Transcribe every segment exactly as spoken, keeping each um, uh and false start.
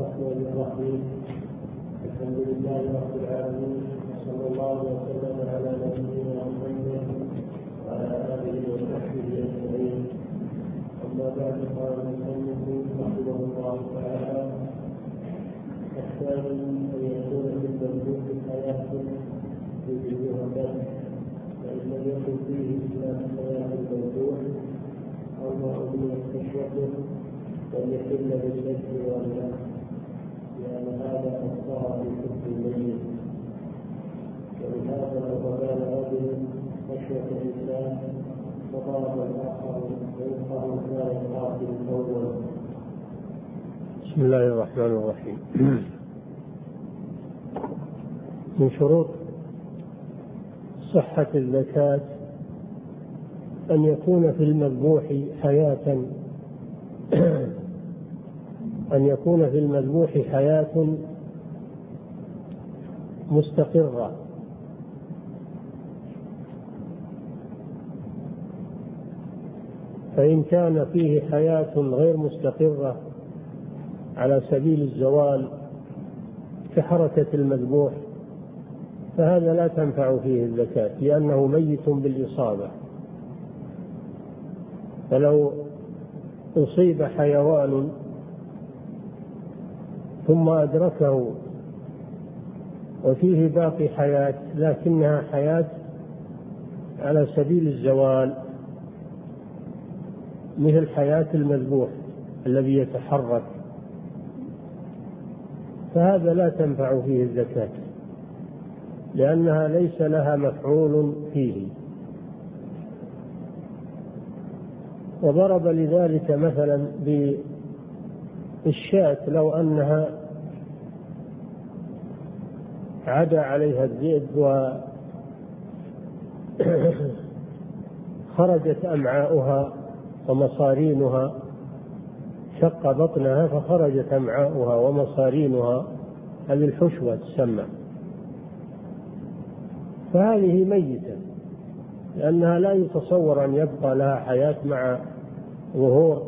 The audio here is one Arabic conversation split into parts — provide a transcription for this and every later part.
الرحمن الرحيم. الحمد لله رب العالمين، صلى الله وسلم على نبينا محمد وعلى آله وصحبه أجمعين. أما بعد، قال المصنف رحمه الله تعالى: الثاني أن يكون في المملوك حياة يجوزها له، فإن لم يكن فيه إلا حياة المملوك أو معه التشبه فليحل بالشرك والله، لأن هذا أخطأ في حكم الميت. ولهذا لو قال رجل خشية الإنسان فضرب الآخر ويقال لا يقاتل الأول. بسم الله الرحمن الرحيم. من شروط صحة الزكاة أن يكون في المذبوح حياة أن يكون في المذبوح حياة مستقرة، فإن كان فيه حياة غير مستقرة على سبيل الزوال كحركة المذبوح فهذا لا تنفع فيه الزكاة، لأنه ميت بالإصابة. فلو أصيب حيوان ثم أدركه وفيه باقي حياة لكنها حياة على سبيل الزوال مثل حياة المذبوح الذي يتحرك، فهذا لا تنفع فيه الزكاة، لأنها ليس لها مفعول فيه. وضرب لذلك مثلا بالشاة، لو أنها عدا عليها الذئب وخرجت أمعاؤها ومصارينها، شق بطنها فخرجت أمعاؤها ومصارينها، هذه الحشوة تسمى، فهذه ميتة، لأنها لا يتصور أن يبقى لها حياة مع ظهور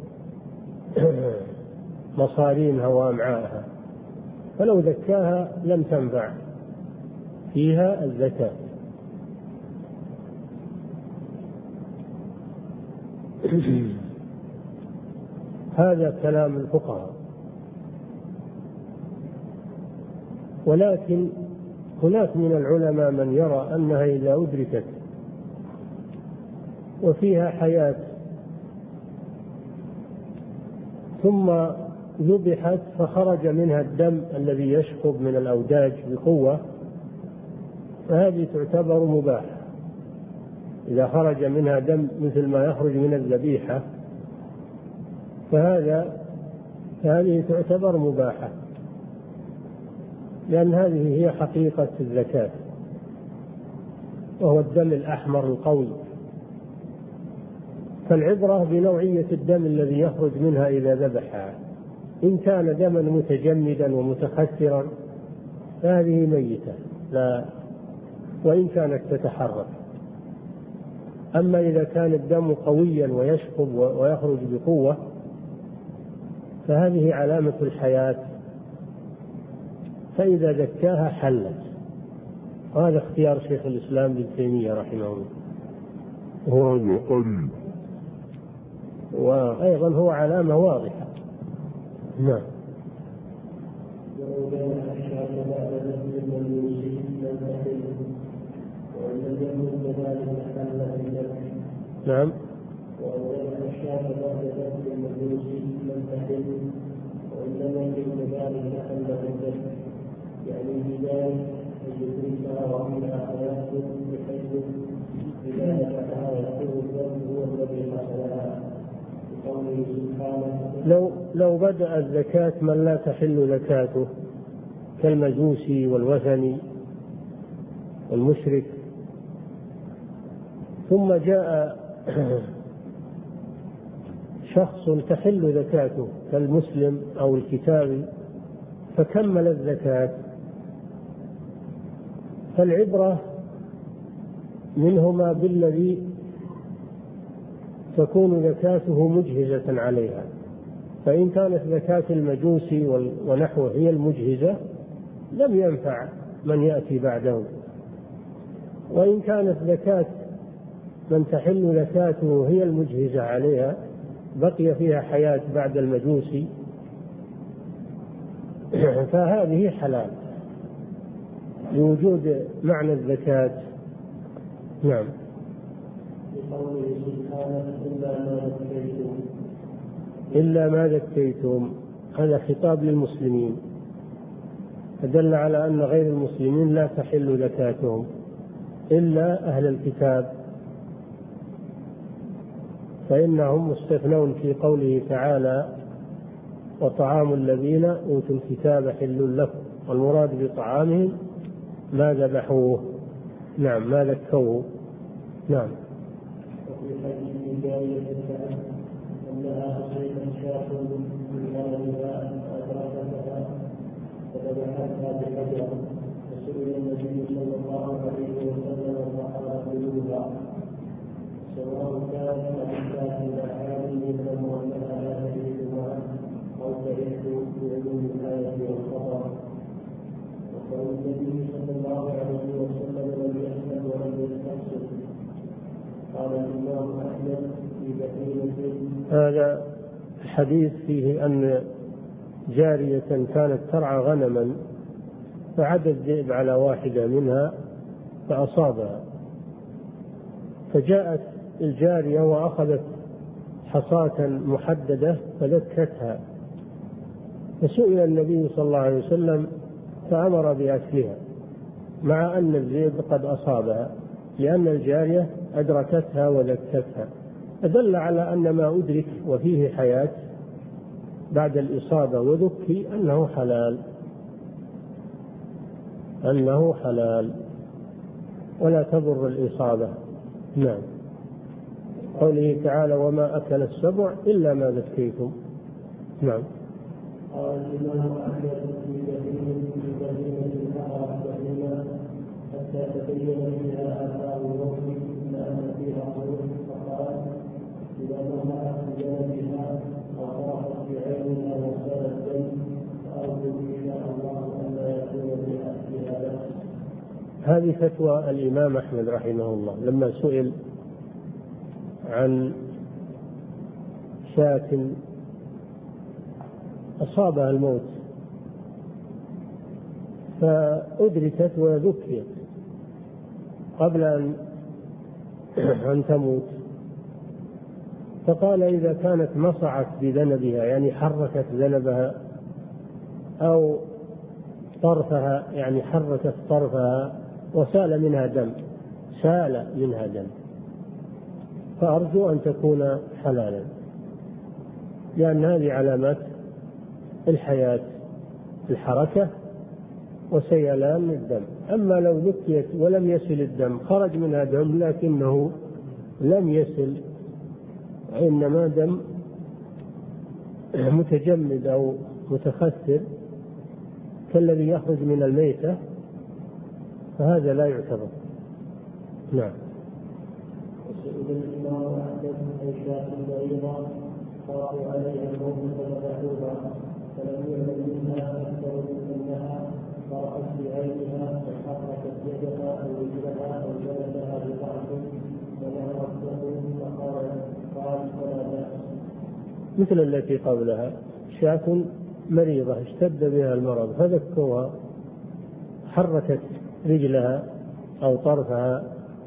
مصارينها وأمعاءها، فلو زكاها لم تنفع فيها الزكاة. هذا كلام الفقهاء. ولكن هناك من العلماء من يرى أنها إذا أدركت وفيها حياة ثم ذبحت فخرج منها الدم الذي يشخب من الأوداج بقوة، فهذه تعتبر مباحة. إذا خرج منها دم مثل ما يخرج من الذبيحة فهذا فهذه تعتبر مباحة، لأن هذه هي حقيقة الزكاة، وهو الدم الأحمر القوي. فالعبرة بنوعية الدم الذي يخرج منها إذا ذبحها، إن كان دما متجمدا ومتخثرا فهذه ميتة لا، وإن كانت تتحرك. أما إذا كان الدم قويا ويشخب ويخرج بقوة فهذه علامة الحياة، فإذا زكاها حلت. وهذا اختيار شيخ الإسلام ابن تيمية رحمه الله، وهو قريب، وأيضا هو علامة واضحة. نعم. نعم. لو لو بدأ الزكاة من لا تحل زكاته كالمجوسي والوثني والمشرك، ثم جاء شخص تحل زكاته كالمسلم أو الكتابي فكمل الزكاة، فالعبرة منهما بالذي تكون زكاته مجهزة عليها، فإن كانت زكاة المجوسي ونحوه هي المجهزة لم ينفع من يأتي بعده، وإن كانت زكاة من تحل زكاته هي المجهزة عليها بقي فيها حياة بعد المجوسي فهذه حلال لوجود معنى الزكاة. نعم. بقوله سبحانه إلا ما ذكيتم إلا ما ذكيتم، هذا خطاب للمسلمين، فدل على أن غير المسلمين لا تحل زكاتهم إلا أهل الكتاب، فإنهم مستثنون في قوله تعالى وطعام الذين أوتوا الكتاب حل لكم، والمراد بطعامهم ما ذبحوه. نعم، ما ذكوه. نعم. وفي حديث جارية الكعب أنها أصيبت شاة من غنمها فأدركتها فذبحتها بحجر، فسئل النبي صلى الله عليه وسلم فقال كلوها سواء كانت عشاة الأحادي يعلم أنها لا تحل معه أو تعد بعلوم الآية والخبر. وقال النبي صلى الله عليه وسلم لم يسأل ولم يستفسر. قال الإمام أحمد في بحيرة. هذا الحديث فيه أن جارية كانت ترعى غنما فعدى الذئب على واحدة منها فأصابها، فجاءت الجارية وأخذت حصاة محددة فذكتها، فسئل النبي صلى الله عليه وسلم فأمر بأكلها مع أن الذئب قد أصابها، لأن الجارية أدركتها وذكتها، فدل على أن ما أدرك وفيه حياة بعد الإصابة وذكي أنه حلال، أنه حلال ولا تضر الإصابة. نعم. قوله تعالى وما أكل السبع إلا ما ذكيتم. نعم. قال الإمام أحمد في بهيمة في بهيمة النهر بهيمة حتى تبين فيها آثار الوقت إلا أن فيها خروج، فقال إذا نهرت بجانبها وطرفت بعينها وسال الدم فأرجو إن شاء الله أن لا يكون بأكلها بأس. هذه فتوى الإمام أحمد رحمه الله لما سئل عن شاة أصابها الموت فأدركت وذكيت قبل أن أن تموت، فقال إذا كانت مصعت بذنبها يعني حركت ذنبها أو طرفها يعني حركت طرفها وسال منها دم سال منها دم فأرجو أن تكون حلالا، لأن هذه علامات الحياة الحركة وسيلان الدم. أما لو ذكيت ولم يسل الدم خرج منها دم لكنه لم يسل، إنما دم متجمد أو متخثر كالذي يخرج من الميتة، فهذا لا يعتبر. نعم. وسئل الإمام أحمد عن شاة بعيرة خافوا عليها الموت فذبحوها فلم يعلم منها أكثر من أنها فرأت بعينها فحركت يدها أو رجلها أو جلدها بضعف ونهرت له فقال قال فلا بأس. مثل التي قبلها شاة مريضة اشتد بها المرض فذكوها حركت رجلها أو طرفها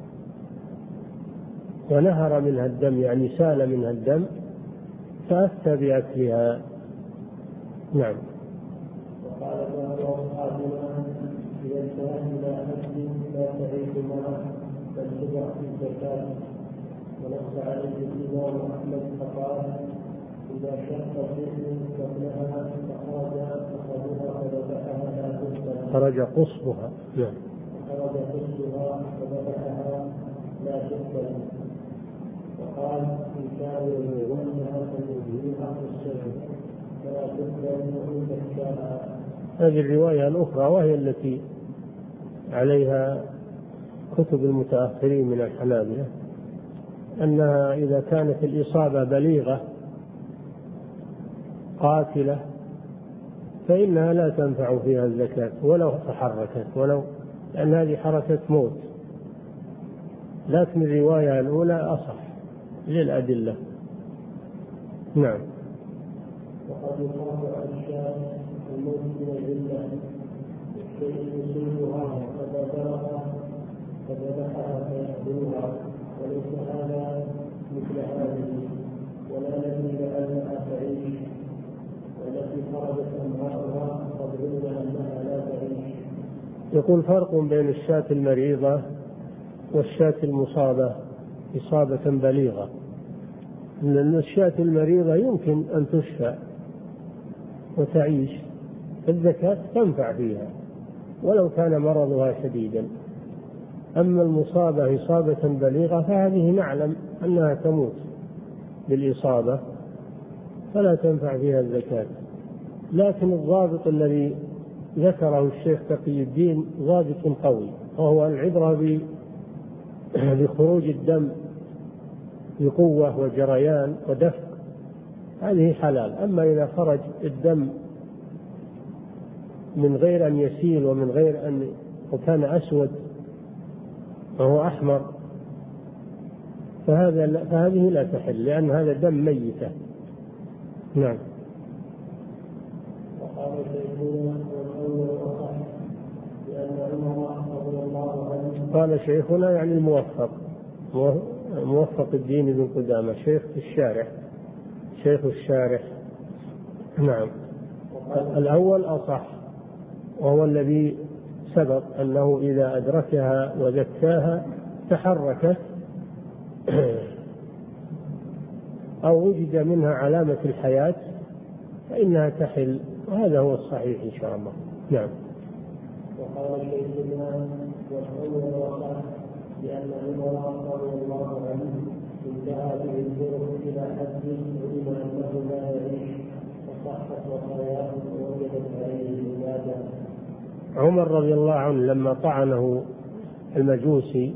ونهر منها الدم يعني سال منها الدم فأفتى بأكلها. نعم. وقال بعض أصحابنا إذا انتهت إلى أكل لا تعيش معه بل تدع في الزكاة، ونص عليه الإمام أحمد فقال إذا شق الذئب قبلها فخرج أخذها فذبحها لا تقبل. خرج قصبها. نعم. خرج قصبها فذبحها لا تقبل. وقال إن كان يظنها فيظهرها في السجن فلا تقبل وإن تخشاها. هذه الرواية الأخرى وهي التي عليها كتب المتأخرين من الحنابلة أنها إذا كانت الإصابة بليغة قاتلة فإنها لا تنفع فيها الزكاة ولو تحركت، ولو لأن هذه حركة موت. لكن الرواية الأولى أصح للأدلة. نعم. وقد يقال الشاة الموت من الجنة الشيء يصيبها فذبحها فذبحها فيأكلها، وليس هذا مثل هذه، ولا دليل أنها تعيش، والتي خرجت أمعاؤها قد علم أنها لا تعيش. يقول فرق بين الشاة المريضة والشاة المصابة إصابة بليغة. لأن الشاة المريضة يمكن أن تشفى وتعيش، الزكاة تنفع فيها ولو كان مرضها شديدا. أما المصابة إصابة بليغة فهذه نعلم أنها تموت بالإصابة فلا تنفع فيها الزكاة. لكن الضابط الذي ذكره الشيخ تقي الدين ضابط قوي، وهو العبرة بخروج الدم بقوة وجريان ودفق، هذه حلال. أما إذا خرج الدم من غير أن يسيل ومن غير أن وكان أسود وهو أحمر فهذا فهذه لا تحل، لأن هذا دم ميتة. نعم. وقال شيخنا والأول أصح لأن عمر رضي الله عنه قال شيخنا يعني الموفق موفق الدين بن قدامة شيخ الشارح شيخ الشارح. نعم. الأول أصح، وهو الذي سبق أنه إذا أدركها وزكاها تحركت أو وجد منها علامة الحياة فإنها تحل، وهذا هو الصحيح إن شاء الله. نعم. وقال شيخنا والأول وصح لأن عمر رضي الله عنه انتهى به الجرح إلى حد علم أنه لا يعيش فصحت وصاياه ووجدت عليه العبادة. عمر رضي الله عنه لما طعنه المجوسي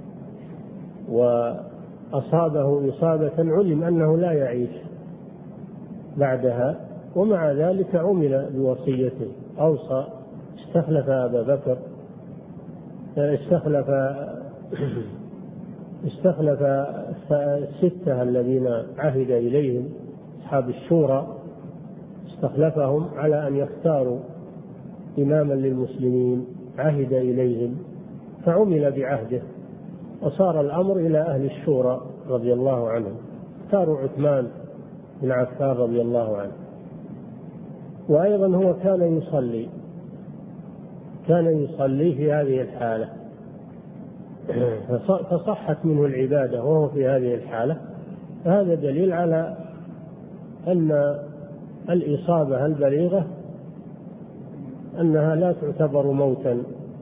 وأصابه إصابة علم أنه لا يعيش بعدها، ومع ذلك عمل بوصيته، أوصى استخلف أبا بكر استخلف استخلف الستة الذين عهد إليهم أصحاب الشورى، استخلفهم على أن يختاروا إماما للمسلمين عهد إليهم، فعمل بعهده وصار الأمر إلى أهل الشورى رضي الله عنهم، اختاروا عثمان بن عفان رضي الله عنه. وأيضا هو كان يصلي كان يصلي في هذه الحالة فصحت منه العبادة وهو في هذه الحالة، فهذا دليل على أن الإصابة البليغة أنها لا تعتبر موتا،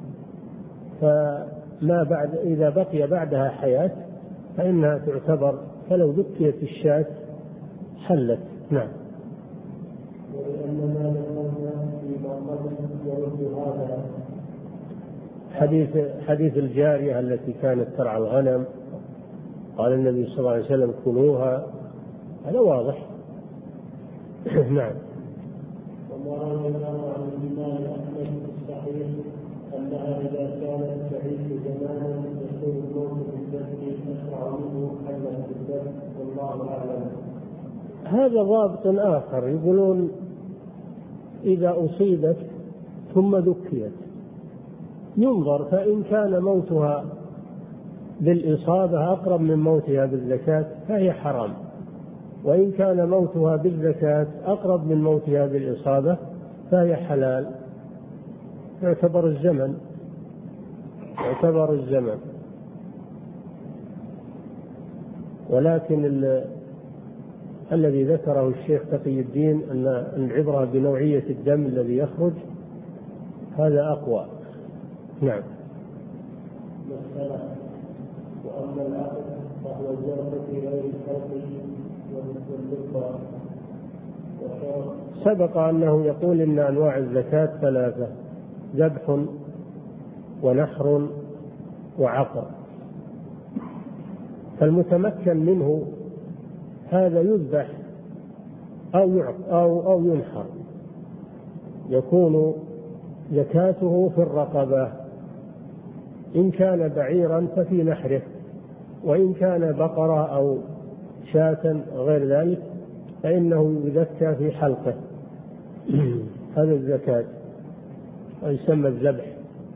فما بعد إذا بقي بعدها حياة فإنها تعتبر، فلو ذكيت الشاة حلت. نعم. ولأن ما ذكرنا فيما قبل يرد هذا حديث حديث الجارية التي كانت ترعى الغنم، قال النبي صلى الله عليه وسلم كلوها، هذا واضح. نعم. وما روينا عن الإمام أحمد الصحيح أنها إذا كانت تعيش زمانا يكون الموت بالذبح أسرع منه حلا بالذبح، والله أعلم. هذا ضابط آخر، يقولون إذا أصيبت ثم ذكيت ينظر، فإن كان موتها بالإصابة أقرب من موتها بالزكاة فهي حرام، وإن كان موتها بالزكاة أقرب من موتها بالإصابة فهي حلال. يعتبر الزمن يعتبر الزمن ولكن ال... الذي ذكره الشيخ تقي الدين أن العبرة بنوعية الدم الذي يخرج هذا أقوى. نعم. مسألة. وأما العقل فهو الزرق في غير الفرق واللقاء. سبق أنه يقول إن أنواع الزكاة ثلاثة: ذبح ونحر وعقر. فالمتمكن منه هذا يذبح أو أو أو ينحر يكون زكاته في الرقبة. إن كان بعيرا ففي نحره، وإن كان بقرة أو شاة غير ذلك فإنه يزكى في حلقه. هذا الزكاة ويسمى الذبح.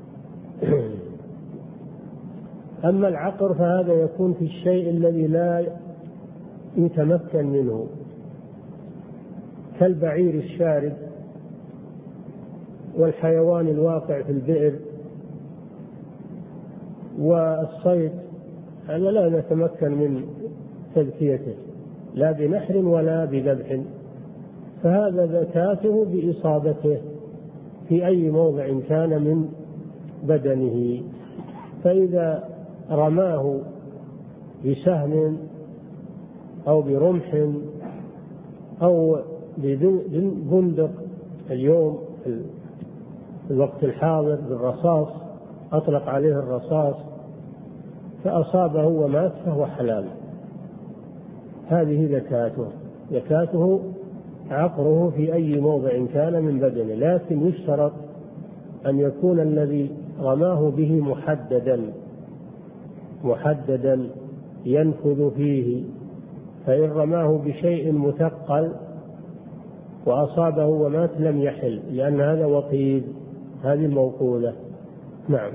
أما العقر فهذا يكون في الشيء الذي لا يتمكن منه، كالبعير الشارد والحيوان الواقع في البئر والصيد، هذا لا نتمكن من تزكيته لا بنحر ولا بذبح، فهذا زكاته بإصابته في أي موضع كان من بدنه. فإذا رماه بسهم أو برمح أو ببندق اليوم في الوقت الحاضر بالرصاص، أطلق عليه الرصاص فأصابه ومات فهو حلال. هذه زكاته. زكاته عقره في أي موضع كان من بدنه، لكن يشترط أن يكون الذي رماه به محددا محددا ينفذ فيه. فإن رماه بشيء مثقل وأصابه ومات لم يحل، لأن هذا وقيد، هذه الموقولة. نعم.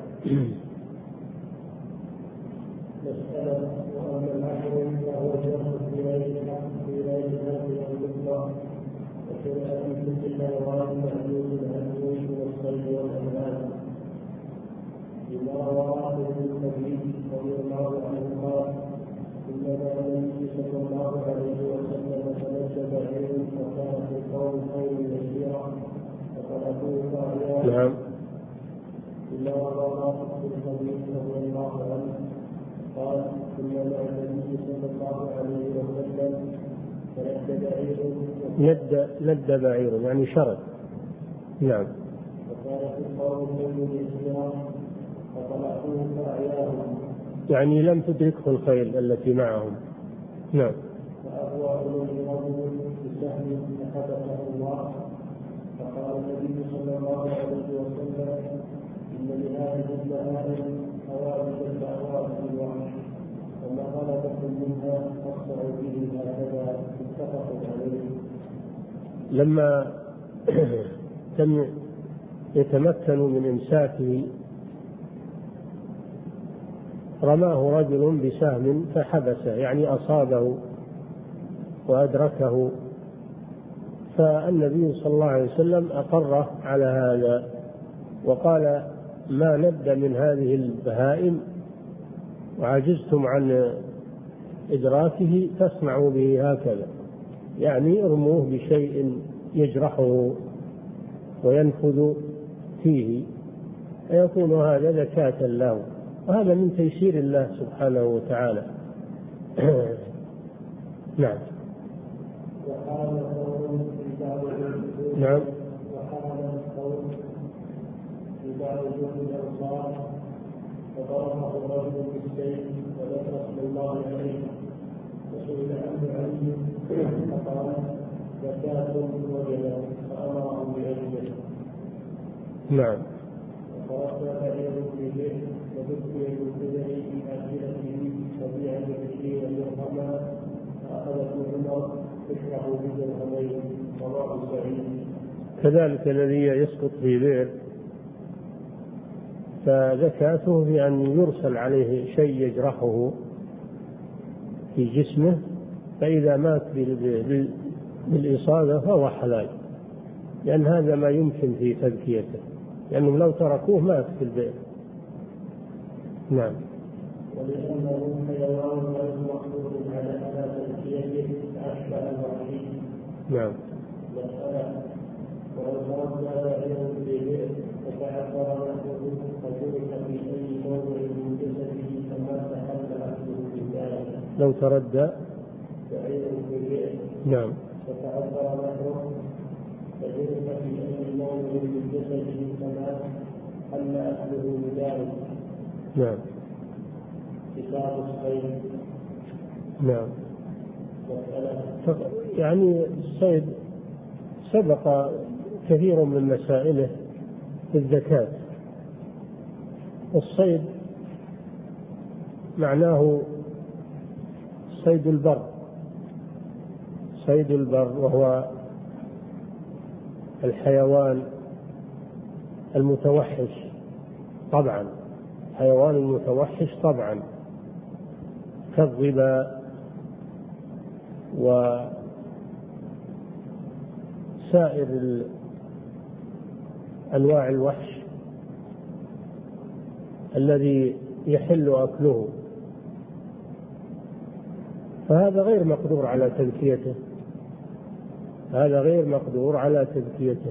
مسألة وأما العشر فهو الجرس في ليلة في ليلة الفطرة وشرع من كل حيوان معلوم الهدوء والصيد والأنعام. بما رواه ابن النبي رضي الله عنه قال: إنما النبي صلى الله عليه وسلم تنجى بعير وكان في القوم خير يسيرا فطلبوه فأعياه. نعم. إلا رواه ابن النبي رضي الله عنه قال: إنما النبي صلى الله عليه وسلم تنجى بعير ند ند بعير يعني شرد. نعم. وكان في القوم خير يسيرا فطلبوه فأعياهم، يعني لم تدركه الخيل التي معهم. نعم. فأبوى إليه رجل بسهم فحبسه الله، فقال النبي صلى الله عليه وسلم: إن لهذه البهائم حوادث كحوادث الوحش، وما غلبكم منها فاصنعوا به هكذا. متفق عليه. لما لم يتمكنوا من إمساكه رماه رجل بسهم فحبسه، يعني أصابه وأدركه، فالنبي صلى الله عليه وسلم أقره على هذا وقال: ما ند من هذه البهائم وعجزتم عن إدراكه فاصنعوا به هكذا، يعني ارموه بشيء يجرحه وينفذ فيه، فيكون هذا زكاة له، وهذا من تيسير الله سبحانه وتعالى. نعم. نعم. وحال القوم في بعض جهود الأنصار فضربه الرجل بالسيف وذكر اسم الله عليه، فسئل عنه علي فقال: زكاة وجبت، فأمرهم بأجله. نعم. فرد بعير في بئر وذكي بالقدر في آخرته فبيع بعشرين درهما فأخذته عمر تشرح بدرهمين. رواه سعيد. كذلك الذي يسقط في بئر فزكاته في أن يرسل عليه شيء يجرحه في جسمه، فإذا مات بالإصابة فهو حلال، لأن هذا ما يمكن في تزكيته، لأنهم لو تركوه مات في البئر. نعم. ولأنه حيوان غير مقدور على على تزكيته أشبه الوحيد. نعم. مسألة ولو ترد بعير في بئر فتعثر نحوه فجرح في أي موضع من جسده فما تحل أكله بذلك. لو تردى بعير في بئر نعم فتعثر نحوه فجرح في أي موضع من جسده فما حل أكله بذلك. نعم. كتاب الصيد. نعم. مسألة يعني الصيد سبق كثير من مسائله في الزكاة. الصيد معناه صيد البر، صيد البر وهو الحيوان المتوحش طبعا، حيوان المتوحش طبعا كالظباء وسائر أنواع الوحش الذي يحل أكله، فهذا غير مقدور على تزكيته، هذا غير مقدور على تزكيته.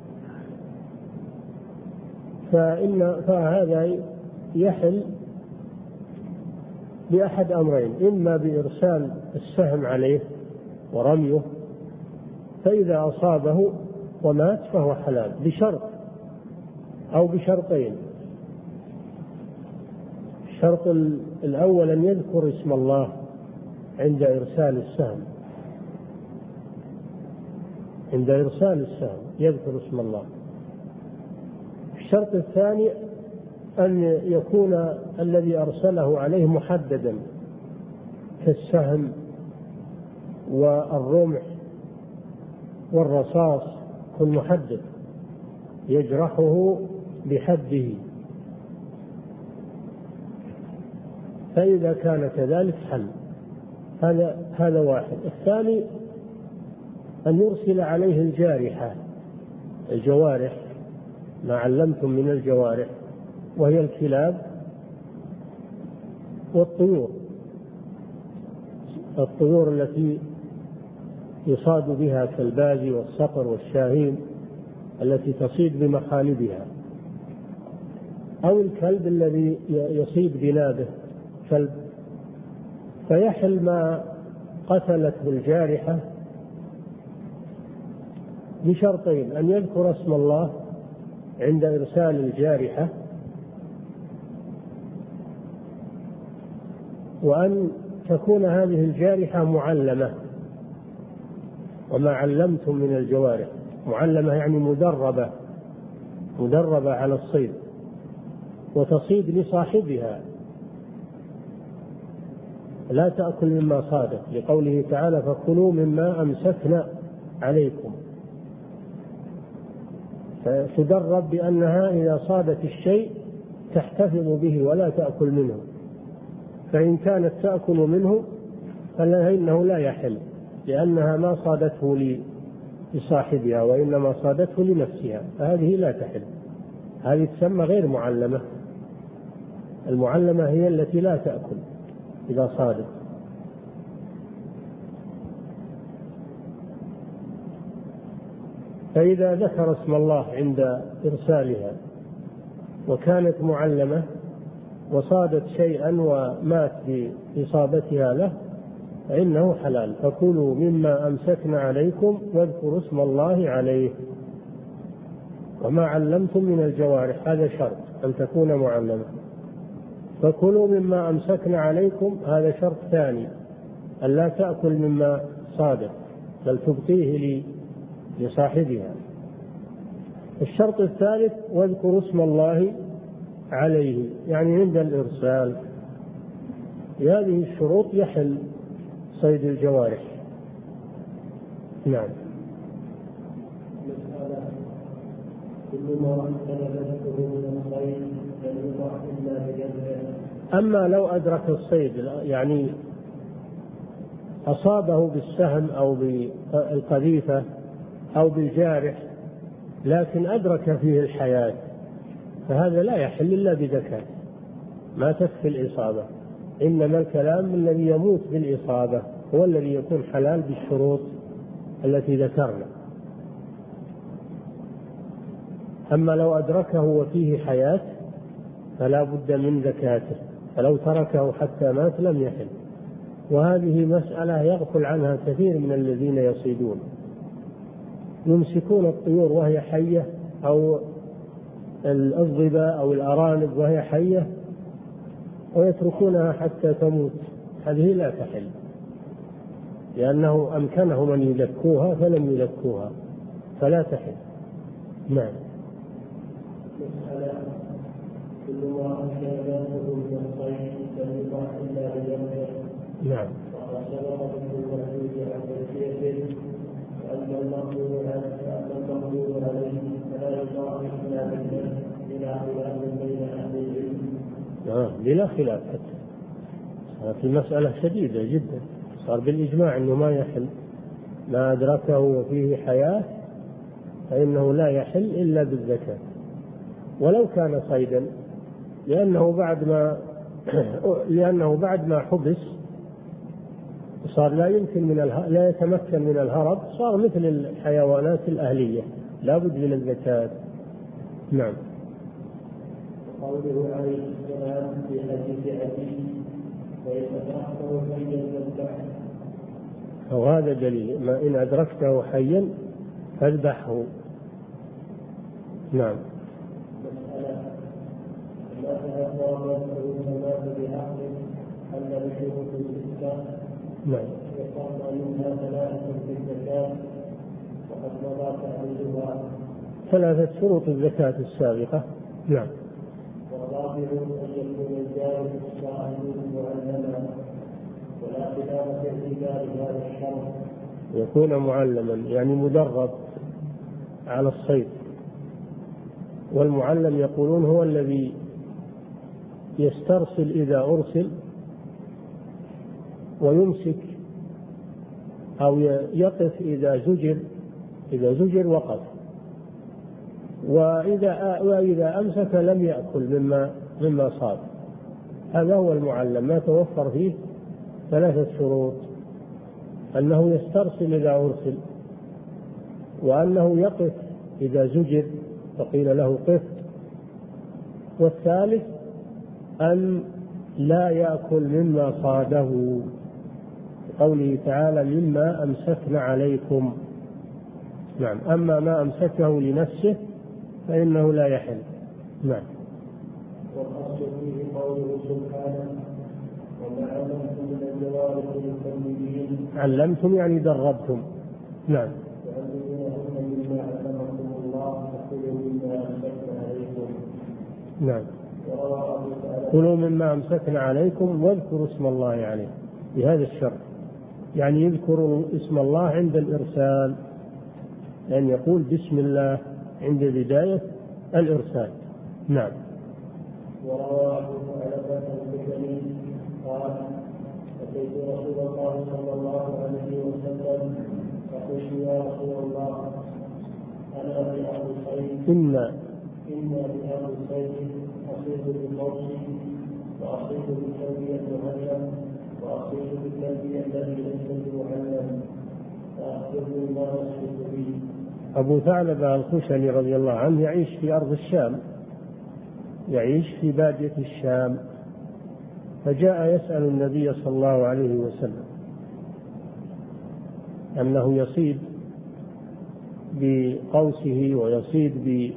فإن فهذا يحل بأحد أمرين: إما بإرسال السهم عليه ورميه، فإذا أصابه ومات فهو حلال بشرط أو بشرطين. الشرط الأول أن يذكر اسم الله عند إرسال السهم، عند إرسال السهم يذكر اسم الله. الشرط الثاني أن يكون الذي أرسله عليه محددا كالسهم والرمح والرصاص، كن محدد يجرحه بحده، فإذا كان كذلك حل. هذا هذا واحد. الثاني أن يرسل عليه الجارحة، الجوارح، ما علمتم من الجوارح، وهي الكلاب والطيور، الطيور التي يصاد بها كالبازي والصقر والشاهين التي تصيد بمخالبها، أو الكلب الذي يصيد بنابه كلب. فيحل ما قتلته الجارحة بشرطين: أن يذكر اسم الله عند إرسال الجارحة، وأن تكون هذه الجارحة معلمة. وما علمتم من الجوارح، معلمة يعني مدربة، مدربة على الصيد وتصيد لصاحبها، لا تأكل مما صادت، لقوله تعالى: فكلوا مما أمسكنا عليكم. فتدرب بأنها إذا صادت الشيء تحتفظ به ولا تأكل منه، فإن كانت تأكل منه فإنه لا يحل، لأنها ما صادته لصاحبها وإنما صادته لنفسها، فهذه لا تحل. هذه تسمى غير معلمة. المعلمة هي التي لا تأكل إذا صادت. فإذا ذكر اسم الله عند إرسالها وكانت معلمة وصادت شيئا ومات بإصابتها له فإنه حلال. فكلوا مما أمسكنا عليكم واذكروا اسم الله عليه. وما علمتم من الجوارح، هذا شرط أن تكون معلمة. فكلوا مما أمسكنا عليكم، هذا شرط ثاني، أن لا تأكل مما صادت بل تبقيه لصاحبها. الشرط الثالث: واذكروا اسم الله عليه، يعني عند الإرسال. بهذه الشروط يحل صيد الجوارح. نعم. أما لو أدرك الصيد، يعني أصابه بالسهم أو بالقذيفة أو بالجارح لكن أدرك فيه الحياة، فهذا لا يحل إلا بزكاة، ما تكفي الإصابة. إنما الكلام الذي يموت بالإصابة هو الذي يكون حلال بالشروط التي ذكرنا. أما لو أدركه وفيه حياة فلا بد من زكاته، فلو تركه حتى مات لم يحل. وهذه مسألة يغفل عنها كثير من الذين يصيدون، يمسكون الطيور وهي حية أو الظباء أو الأرانب وهي حية ويتركونها حتى تموت، هذه لا تحل. لأنه أمكنهم أن يزكوها فلم يزكوها فلا تحل. نعم. مسألة كل ما أمكن ذاته من الصيد فليباح إلا بذنبه. نعم. وقد سبق ذكر المحدود عن تزكيته وأن المقدور عليه فلا يباح إلا بالذنب بلا خلاف بين أهل العلم. آه بلا خلاف حتى في مسألة شديدة جدا، صار بالإجماع أنه ما يحل، ما أدركه وفيه حياة فإنه لا يحل إلا بالزكاة ولو كان صيدا، لأنه بعد ما لأنه بعد ما حبس صار لا يمكن من اله... لا يتمكن من الهرب، صار مثل الحيوانات الأهلية لا بد من الزكاة. نعم. وقوله عليه السلام في حديث أبي وإن أدركته حيا فاذبحه. وهذا دليل ما إن أدركته حيا فاذبحه. نعم. مسألة لا تهدى الناس بحق أن بشروط الستة. نعم. يقرن منها ثلاثة في الزكاة وقد مضى تأويلها. ثلاثة شروط الزكاة السابقة. نعم. والرابع أن يكون الجار صاحبا معلما ولا خلاف في اعتبار هذا الشرط. يكون معلما يعني مدرب على الصيد، والمعلم يقولون هو الذي يسترسل إذا أرسل ويمسك أو يقف إذا زجر، إذا زجر وقف، وإذا وإذا أمسك لم يأكل مما مما صاد. هذا هو المعلم. ما توفر فيه ثلاثة شروط: أنه يسترسل إذا أرسل، وأنه يقف إذا زجر فقيل له قف، والثالث أن لا يأكل مما صاده، قوله تعالى مما أمسكن عليكم. نعم. أما ما أمسكه لنفسه فإنه لا يحل. نعم. والأصل فيه قوله سبحانه وما علمتم من الجوارح للتلميذين. علمتم يعني دربتم. نعم. وعلموهن مما علمكم الله فكلوا مما أمسكن عليكم. نعم. كلوا مما أمسكنا عليكم واذكروا اسم الله عليه بهذا الشرط، يعني يذكروا اسم الله عند الإرسال، لأن يقول بسم الله عند بداية الإرسال. نعم. وروى أبو ثعلبة الخشني قال أتيت رسول الله صلى الله عليه وسلم فقلت يا رسول الله أنا بأرض صيد إنا إنا بأرض صيد أصيد بقوسي وأصيد بكلبي المعلم وأصيد بكلبي الذي ليس بمعلم فأخبرني ما أصيد به. أبو ثعلبة الخشني رضي الله عنه يعيش في أرض الشام، يعيش في بادية الشام، فجاء يسأل النبي صلى الله عليه وسلم أنه يصيد بقوسه ويصيد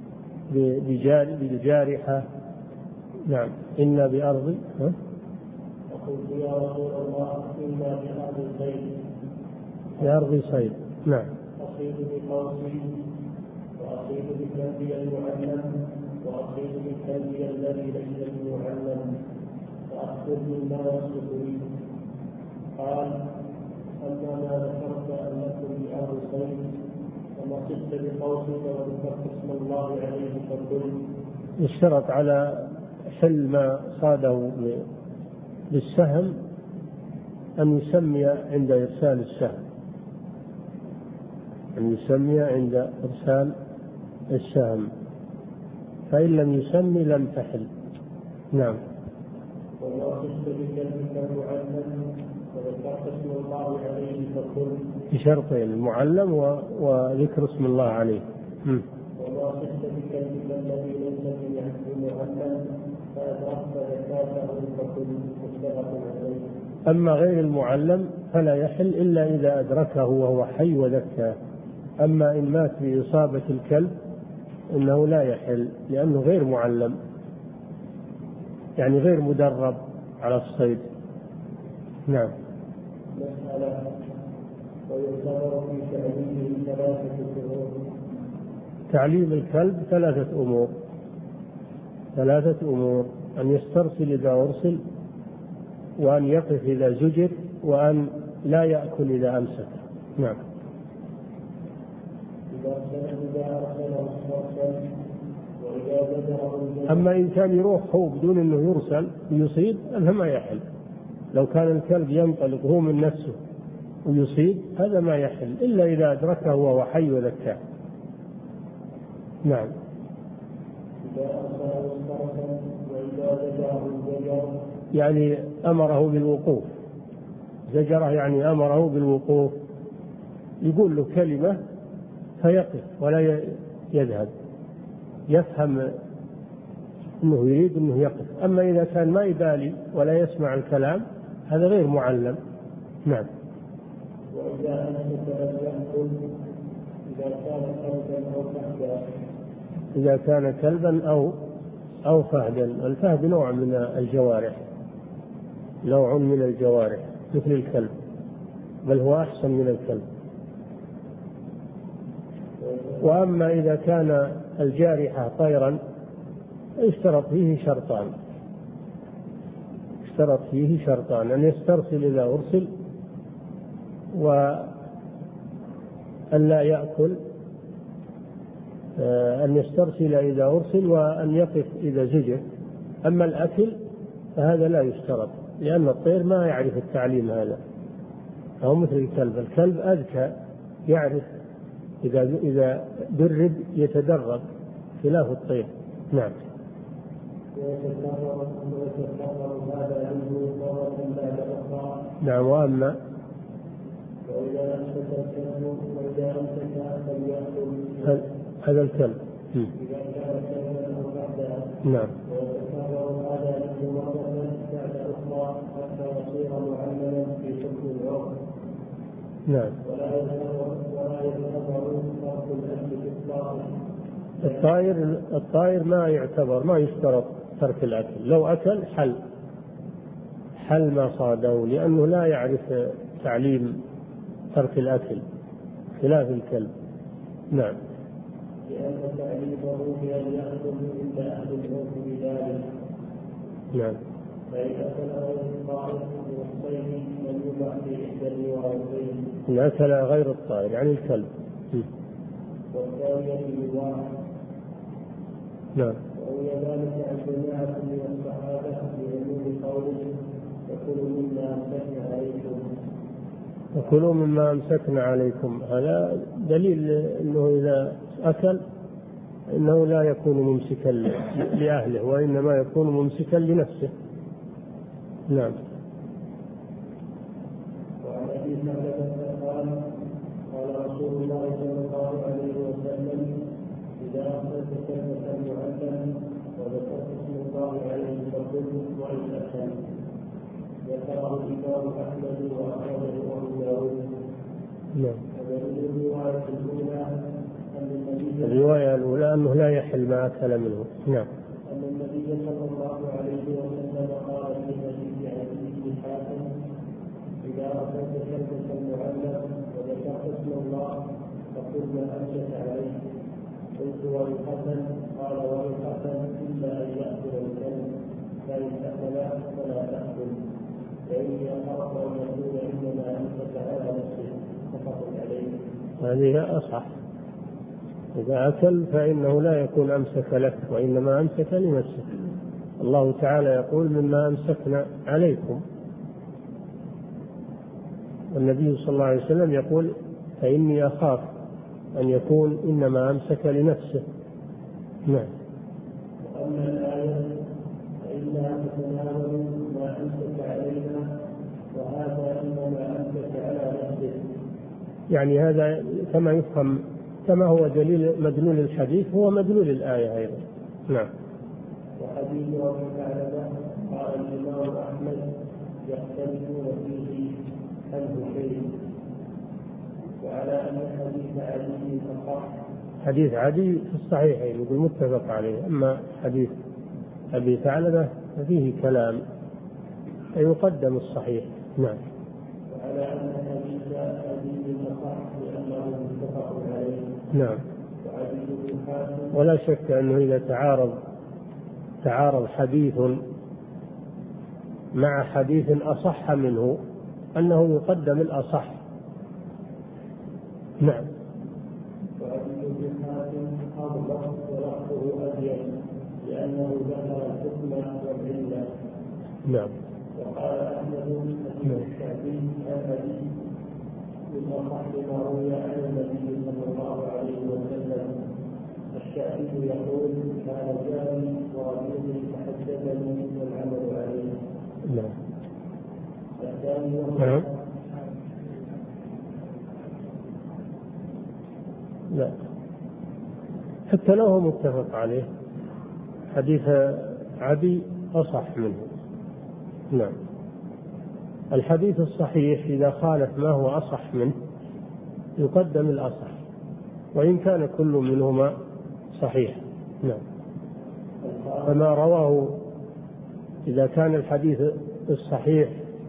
بجارحة. نعم. إنا بأرض ها؟ فقلت يا رسول الله إنا بأرض صيد بأرض صيد. نعم. أصيد بقوسي وأصيد بكلبي المعلم وأصيد بكلبي الذي ليس بمعلم فأخبرني ما يصدق لي. قال أما ما ذكرت أنكم بأرض صيد وما صدت بقوسك وذكرت اسم الله عليه فكل. اشترط على حل ما صاده بالسهم أن يسمي عند إرسال السهم، أن يسمي عند إرسال السهم، فإن لم يسمي لم تحل. نعم. وما صدت بكلبك المعلم وذكرت اسم الله عليه فكل. بشرطين: المعلم وذكر اسم الله عليه. م. وما صدت بكلبك الذي ليس بمعلم فأدركت زكاته فكل. متفق عليه. أما غير المعلم فلا يحل إلا إذا أدركه وهو حي وذكاه. أما إن مات بإصابة الكلب إنه لا يحل، لأنه غير معلم، يعني غير مدرب على الصيد. نعم. مسألة ويعتبر في تعليمه ثلاثة شهور. تعليم الكلب ثلاثة أمور ثلاثة أمور أن يسترسل إذا أرسل، وأن يقف إذا زجر، وأن لا يأكل إذا أمسك. نعم. أما إن كان يروح هو بدون أنه يرسل ويصيد هذا ما يحل. لو كان الكلب ينطلق هو من نفسه ويصيد هذا ما يحل إلا إذا أدركه وهو حي وذكاه. نعم. يعني أمره بالوقوف، زجره يعني أمره بالوقوف، يقول له كلمة فيقف ولا يذهب، يفهم أنه يريد أنه يقف. أما إذا كان ما يبالي ولا يسمع الكلام هذا غير معلم. نعم. وإذا أنت يأكل إذا كان كلبا أو فهدا إذا كان كلبا أو أو فهدا. الفهد نوع من الجوارح، نوع من الجوارح مثل الكلب، بل هو أحسن من الكلب. وأما إذا كان الجارحة طيرا اشترط فيه شرطان اشترط فيه شرطان أن يسترسل إذا أرسل، وأن لا يأكل، أن يسترسل إذا أرسل، وأن يقف إذا زجر. أما الأكل فهذا لا يشترط، لأن الطير ما يعرف التعليم هذا، أو مثل الكلب. الكلب أذكى، يعرف إذا إذا درب يتدرب خلاف الطير. نعم. نعم. وأما هذا الكلب نعم. نعم. الطائر الطائر ما يعتبر، ما يشترط ترك الأكل. لو أكل حل حل ما صاده، لأنه لا يعرف تعليم ترك الأكل خلاف الكلب. نعم. لأن تعليمه بأن يأكل إلا أهل العرف بذلك. نعم. فإذا أكل الطائر والصيد لم يباح في إحدى الروايتين. إن أكل غير الطائر يعني الكلب. والثانية الواحد. نعم. وهي ذلك عن جماعة من الصحابة بعموم قوله وكلوا مما أمسكنا عليكم. وكلوا مما أمسكنا عليكم، هذا دليل أنه إذا أكل إنه لا يكون ممسكا لأهله، وإنما يكون ممسكا لنفسه. نعم. وعن أبي ثعلبة قال قال رسول الله صلى الله عليه وسلم إذا أخذت كلمة معلم وذكرت اسم الله عليه فقل وإن أكل. ذكره الإمام أحمد وأخرجه أبو داود. نعم. الرواية الأولى أن النبي الرواية الأولى أنه لا يحل ما أكل منه. نعم. أن النبي صلى الله عليه وسلم قال في حديث عدي بن حاتم إذا أخذت كلمة معلم وذكرت اسم الله فقل ما أمسك عليه. قلت وإن حسن؟ قال وإن حسن إلا أن يأكل الكلب، فإن أكل فلا تأكل، فإني أخاف أن يكون إنما أمسك على نفسه. متفق عليه. هذه أصح. إذا أكل فإنه لا يكون أمسك لك، وإنما أمسك لنفسه. الله تعالى يقول مما أمسكنا عليكم، والنبي صلى الله عليه وسلم يقول فإني أخاف أن يكون إنما أمسك لنفسه. نعم. وأما الآية فإنها تتناول ما أمسك علينا، وهذا إنما أمسك على نفسه. يعني هذا كما يفهم، كما هو دليل مدلول الحديث هو مدلول الآية أيضا. نعم. وحديث أبي ثعلبة قال الإمام أحمد يختلفون فيه هل شيء، وعلى أن حديث علي أصح. حديث عدي في الصحيحين يقول متفق عليه، أما حديث أبي ثعلبة فيه كلام، يقدم الصحيح. نعم. وعلى على أن حديث أبي الأصح لأنه متفق عليه. نعم. ولا شك أنه إذا تعارض تعارض حديث مع حديث أصح منه أنه يقدم الأصح. نعم. وحديث حاتم أضبط ولفظه أبين لأنه ذكر الحكم والعلة. نعم. وقال أحمد الشعبي عن أبي الأصح ما روي عن النبي صلى الله عليه وسلم. الشعبي يقول كان جاري ورجل تحدثني والعمل عليه. نعم. الثاني نعم. لا، حتى لو هو متفق عليه حديث عدي أصح منه. نعم. الحديث الصحيح إذا خالف ما هو أصح منه يقدم الأصح وإن كان كل منهما صحيح. نعم. فما رواه إذا كان الحديث الصحيح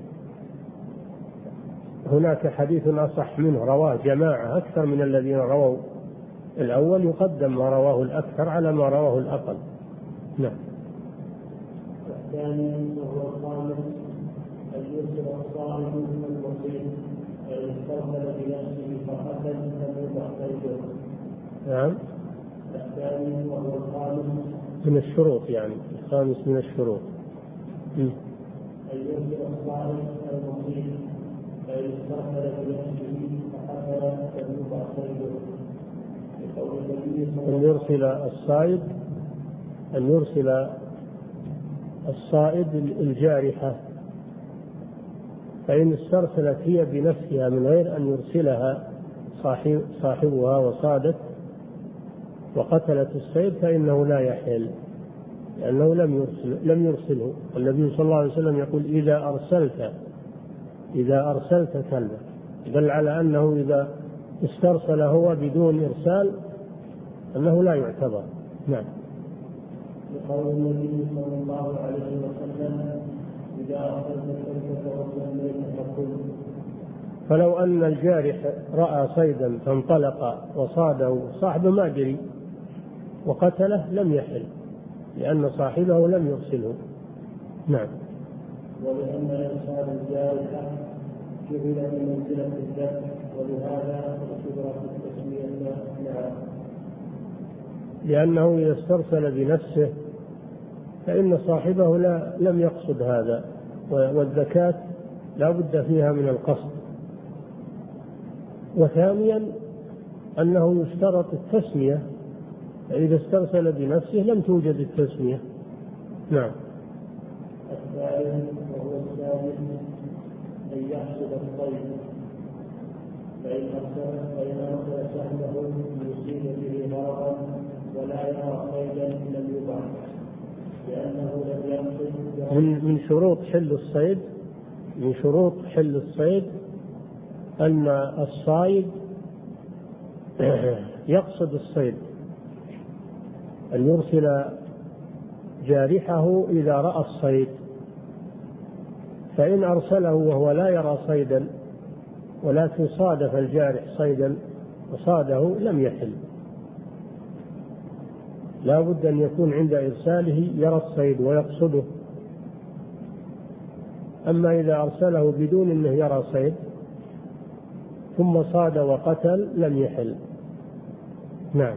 هناك حديث أصح منه رواه جماعة أكثر من الذين رووا الأول يقدم ما رواه الأكثر على ما رواه الأقل. نعم. الثاني وهو الخامس أن يرسل الصائم من المصيب أن يستغفر بنفسه فقتل فليضع قيده. نعم. الثاني وهو الخامس من الشروط، يعني الخامس من الشروط أن يرسل الصائم من المصيب أن يستغفر بنفسه فقتل فليضع قيده. أن يرسل الصائد أن يرسل الصائد الجارحة، فإن استرسلت هي بنفسها من غير أن يرسلها صاحب صاحبها وصادت وقتلت الصيد فإنه لا يحل لأنه لم يرسل لم يرسله. النبي صلى الله عليه وسلم يقول إذا أرسلت إذا أرسلت كلبا، دل على أنه إذا استرسل هو بدون إرسال أنه لا يعتبر. نعم. لقول النبي صلى الله عليه وسلم إذا أرسلت كلبك وصليت فكل. فلو أن الجارح رأى صيدا فانطلق وصاده صاحبه ما جري وقتله لم يحل لأن صاحبه لم يرسله. نعم. ولأن إرسال الجارح جعل بمنزلة الذبح ولهذا اعتبر في التسمية. نعم. لأنه إذا استرسل بنفسه فإن صاحبه لا لم يقصد هذا، والزكاة لا بد فيها من القصد. وثانيا أنه يشترط التسمية، فإذا استرسل بنفسه لم توجد التسمية. نعم. الثالث وهو الثالث أن يحصد الصيد، فإن أرسل سهمه يصيب به غرضا ولا يرى صيدا لم يباح لأنه لم يقصد. من من شروط حل الصيد من شروط حل الصيد أن الصائد يقصد الصيد، أن يرسل جارحه إذا رأى الصيد، فإن أرسله وهو لا يرى صيدا ولكن صادف الجارح صيدا وصاده لم يحل. لا بد أن يكون عند إرساله يرى الصيد ويقصده. أما إذا أرسله بدون أنه يرى صيد ثم صاد وقتل لم يحل. نعم.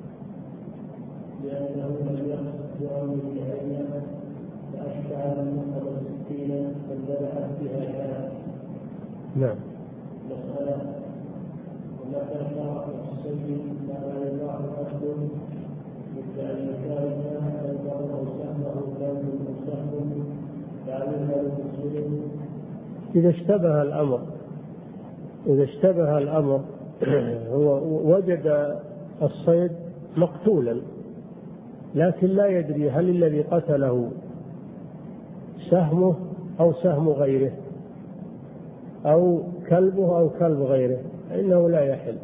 لأنه لم يقصد بعون بعينه فأشبه من نقض السكين فانذبحت بها شاة. نعم. مسألة ومتى شرع الصيد ما لا يباح أخذه مثل أن يشارك البر أو سهمه كلب أو سهم لا يهمل بالصيد. إذا اشتبه الأمر إذا اشتبه الأمر هو وجد الصيد مقتولا لكن لا يدري هل الذي قتله سهمه أو سهم غيره أو كلبه أو كلب غيره فإنه لا يحل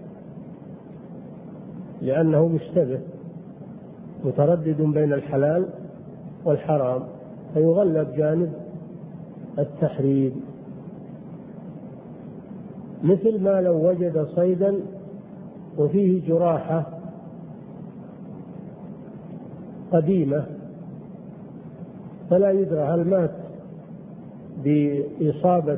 لأنه مشتبه متردد بين الحلال والحرام فيغلب جانب التحريم. مثل ما لو وجد صيدا وفيه جراحة قديمة فلا يدرى هل مات بإصابة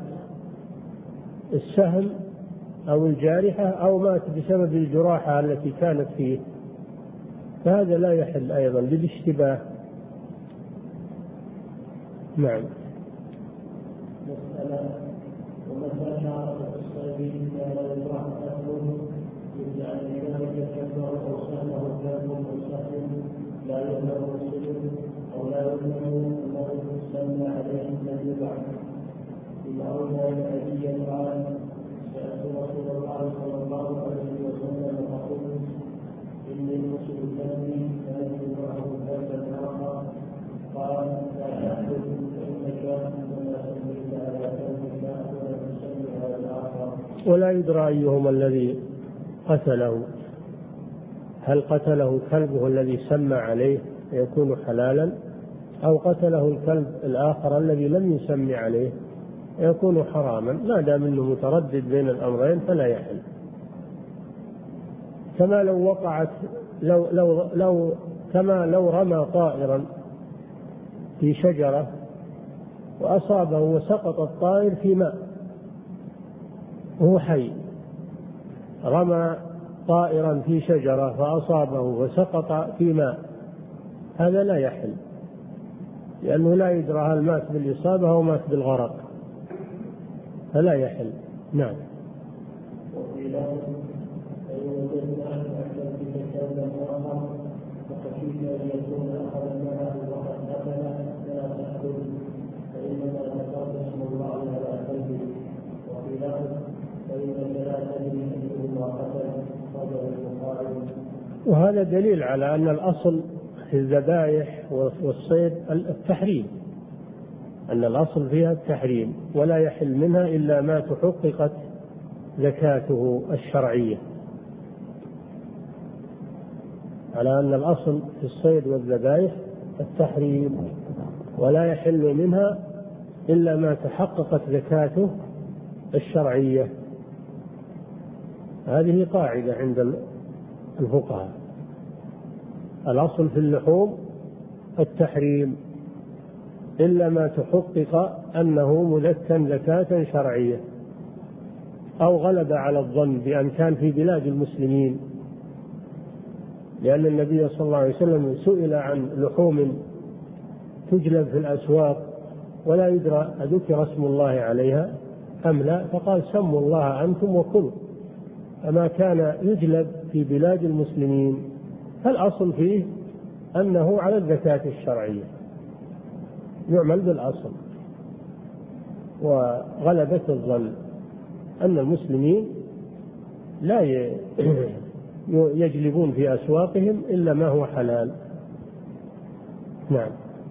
السهم أو الجارحة أو مات بسبب الجراحة التي كانت فيه، فهذا لا يحل أيضا للاشتباه. نعم. مسألة ومتى شعر الصيد لا يطرح أهله إلا أن ذلك كبر أو سهله كلب مسهل لا يظهر السجن أو لا يظهر أنه يسمى عليه الذي بعد بالأولى لأبي قال سألت رسول الله صلى الله عليه وسلم فقلت إني المسلم الذي لا يجوز معه كلبا آخر قال لا تأكل فإنك إنما سميت على كلبك ولم تسمي على الآخر. ولا يدرى أيهما الذي قتله، هل قتله كلبه الذي سمى عليه يكون حلالا أو قتله الكلب الآخر الذي لم يسمي عليه يكون حراما، ما دام انه متردد بين الأمرين فلا يحل. كما لو وقعت لو لو لو كما لو رمى طائرا في شجرة وأصابه وسقط الطائر في ماء وهو حي، رمى طائرا في شجرة فأصابه وسقط في ماء، هذا لا يحل لأنه لا يدرى هل مات بالإصابة أو مات بالغرق، فلا يحل. نعم. وفي لفظ فإن وجدنا أكثر في كلبا آخر فخشيت أن يكون أخذ معه وقد قتل لا تأكل فإنما ذكرت اسم الله على كلبه. وفي لفظ فإنك لا تدري أيهما قتل صدر البخاري. وهذا دليل على أن الأصل في الذبائح والصيد التحريم، أن الأصل فيها التحريم ولا يحل منها إلا ما تحققت زكاته الشرعية، على أن الأصل في الصيد والذبائح التحريم ولا يحل منها إلا ما تحققت زكاته الشرعية. هذه قاعدة عند الفقهاء، الأصل في اللحوم التحريم إلا ما تحقق أنه مزكى زكاة شرعية أو غلب على الظن بأن كان في بلاد المسلمين، لأن النبي صلى الله عليه وسلم سئل عن لحوم تجلب في الأسواق ولا يدرى أذكر اسم الله عليها أم لا، فقال سموا الله أنتم وكلوا، فما كان يجلب في بلاد المسلمين فالأصل فيه أنه على الزكاة الشرعية، يعمل بالأصل. وغلبة الظن أن المسلمين لا يجلبون في أسواقهم إلا ما هو حلال. نعم.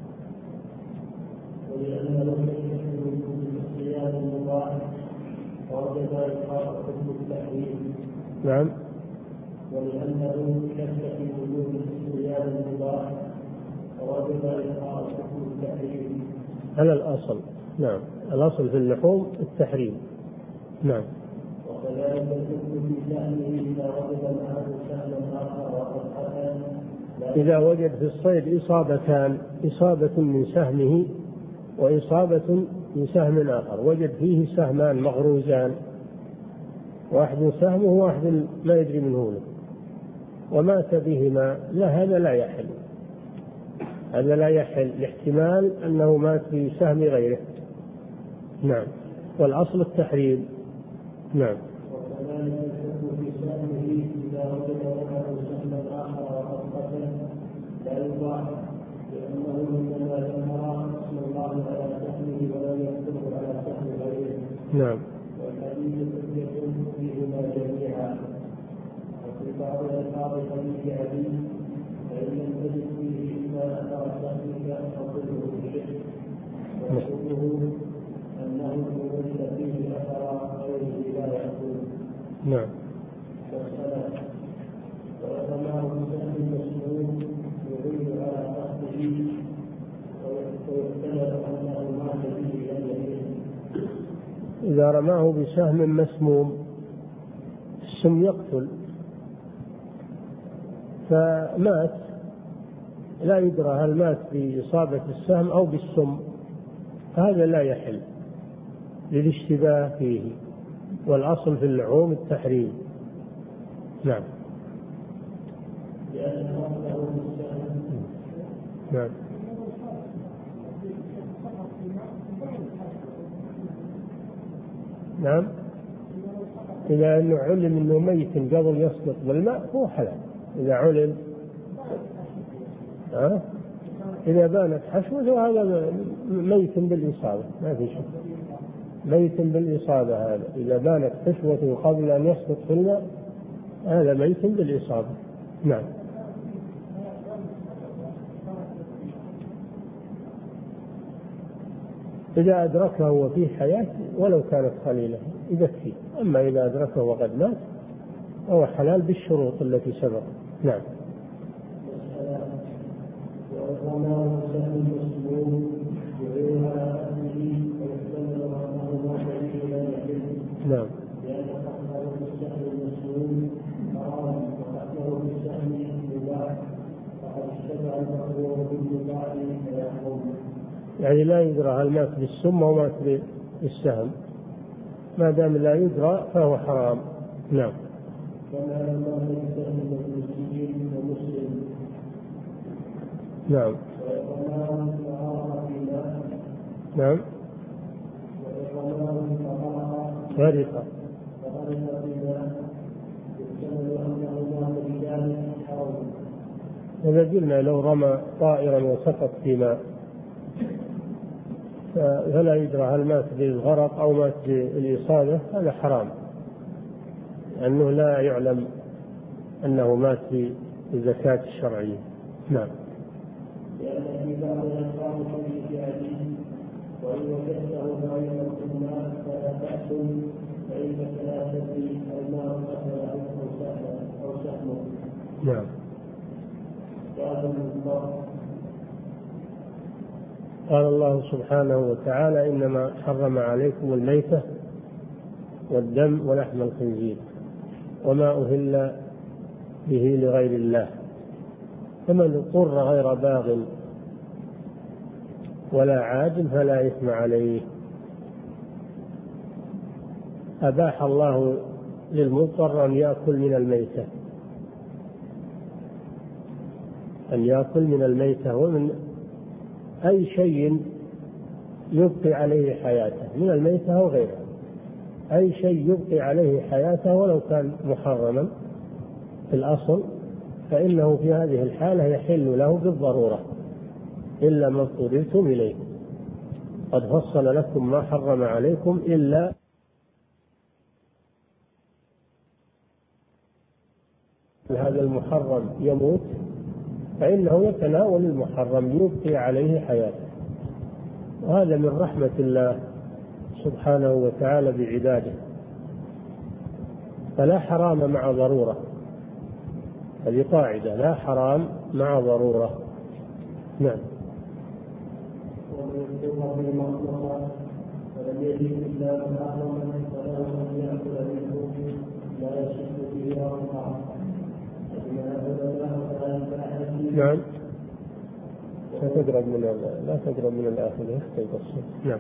ولأنه يشمل الصيام المباح ووجب إلقاء حكم التحريم. نعم. ولأنه شك في وجود الصيام المباح ووجب إلقاء حكم التحريم على الأصل. نعم، الأصل في اللحوم التحريم. نعم. وكذلك الحكم في شأنه إذا وجد معه شأن آخر وقد قتل. إذا وجد في الصيد إصابتان، إصابة من سهمه وإصابة من سهم آخر، وجد فيه سهمان مغروزان، واحد سهمه وواحد لا يدري من هو ومات بهما، لا هذا لا يحل، هذا لا يحل لاحتمال أنه مات بسهم غيره. نعم. والأصل التحريم. نعم. وكذلك الحكم في سهمه إذا وجد معه سهم آخر وقد قتل لا يباح، لأنه إنما ذكر اسم الله على سهمه ولم يذكره على سهم غيره. نعم. والحديث حجة فيهما جميعا. وفي بعض ألفاظ حديث علي فإن لم تجد فيه إلا أثر سهمك فقله بشرك، وحكمه أنه وجد فيه أثر غيره لا يأكل. نعم. والصلاة ورماه بسهم مسلوم يعود على قصده ويحتمل أنه مات به لم يحل. إذا رماه بسهم مسموم السم يقتل فمات، لا يدرى هل مات بإصابة السهم أو بالسم، هذا لا يحل للاشتباه فيه، والأصل في اللعوم التحريم. نعم. نعم. نعم. إذا أنه علم أنه ميت قبل يسقط بالماء هو حلال. إذا علم ها؟ إذا بانت حشوة هذا ميت بالإصابة، ما في شيء، ميت بالإصابة هذا. إذا بانت حشوة قبل أن يسقط في الماء هذا ميت بالإصابة. نعم. إذا أدركه وفيه حياة ولو كانت قليلة يكفي، أما إذا أدركه وقد مات فهو حلال بالشروط التي سبق. نعم. نعم. يعني لا يدرى هل مات بالسم أو مات بالسهم، ما دام لا يدرى فهو حرام. نعم. نعم. نعم. غرق. إذا قلنا لو رمى طائرا وسقط في ماء فلا يدرى هل مات بالغرق أو مات بالإصابة، هذا حرام، لأنه لا يعلم أنه مات بالزكاة الشرعية. نعم. نعم. قال الله سبحانه وتعالى: إنما حرم عليكم الميتة والدم ولحم الخنزير وما أهل به لغير الله، فمن اضطر غير باغ ولا عاد فلا إثم عليه. أباح الله للمضطر أن يأكل من الميتة، أن يأكل من الميتة ومن أي شيء يبقي عليه حياته، من الميتة أو غيرها، أي شيء يبقي عليه حياته ولو كان محرما في الأصل، فإنه في هذه الحالة يحل له بالضرورة إلا ما اضطررتم إليه. قد فصل لكم ما حرم عليكم إلا هذا المحرم يموت فإنه يتناول المحرم يبقي عليه حياته، وهذا من رحمة الله سبحانه وتعالى بعباده. فلا حرام مع ضرورة، هذه قاعدة، لا حرام مع ضرورة. نعم. نعم. ستقرب من لا تقرب من الآخر يختلف الصوت. نعم.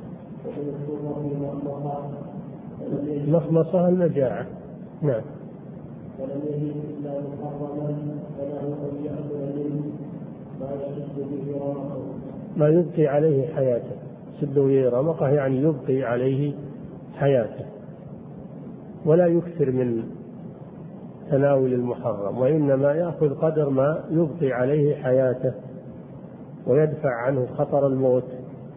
مخمصة المجاعة. نعم. ولم يجد إلا محرما فله أن يأكل منه ما يشد به رمقه، ما يبقي عليه حياته. سد رمقه يعني يبقي عليه حياته، ولا يكثر من تناول المحرم، وإنما يأخذ قدر ما يبقي عليه حياته ويدفع عنه خطر الموت،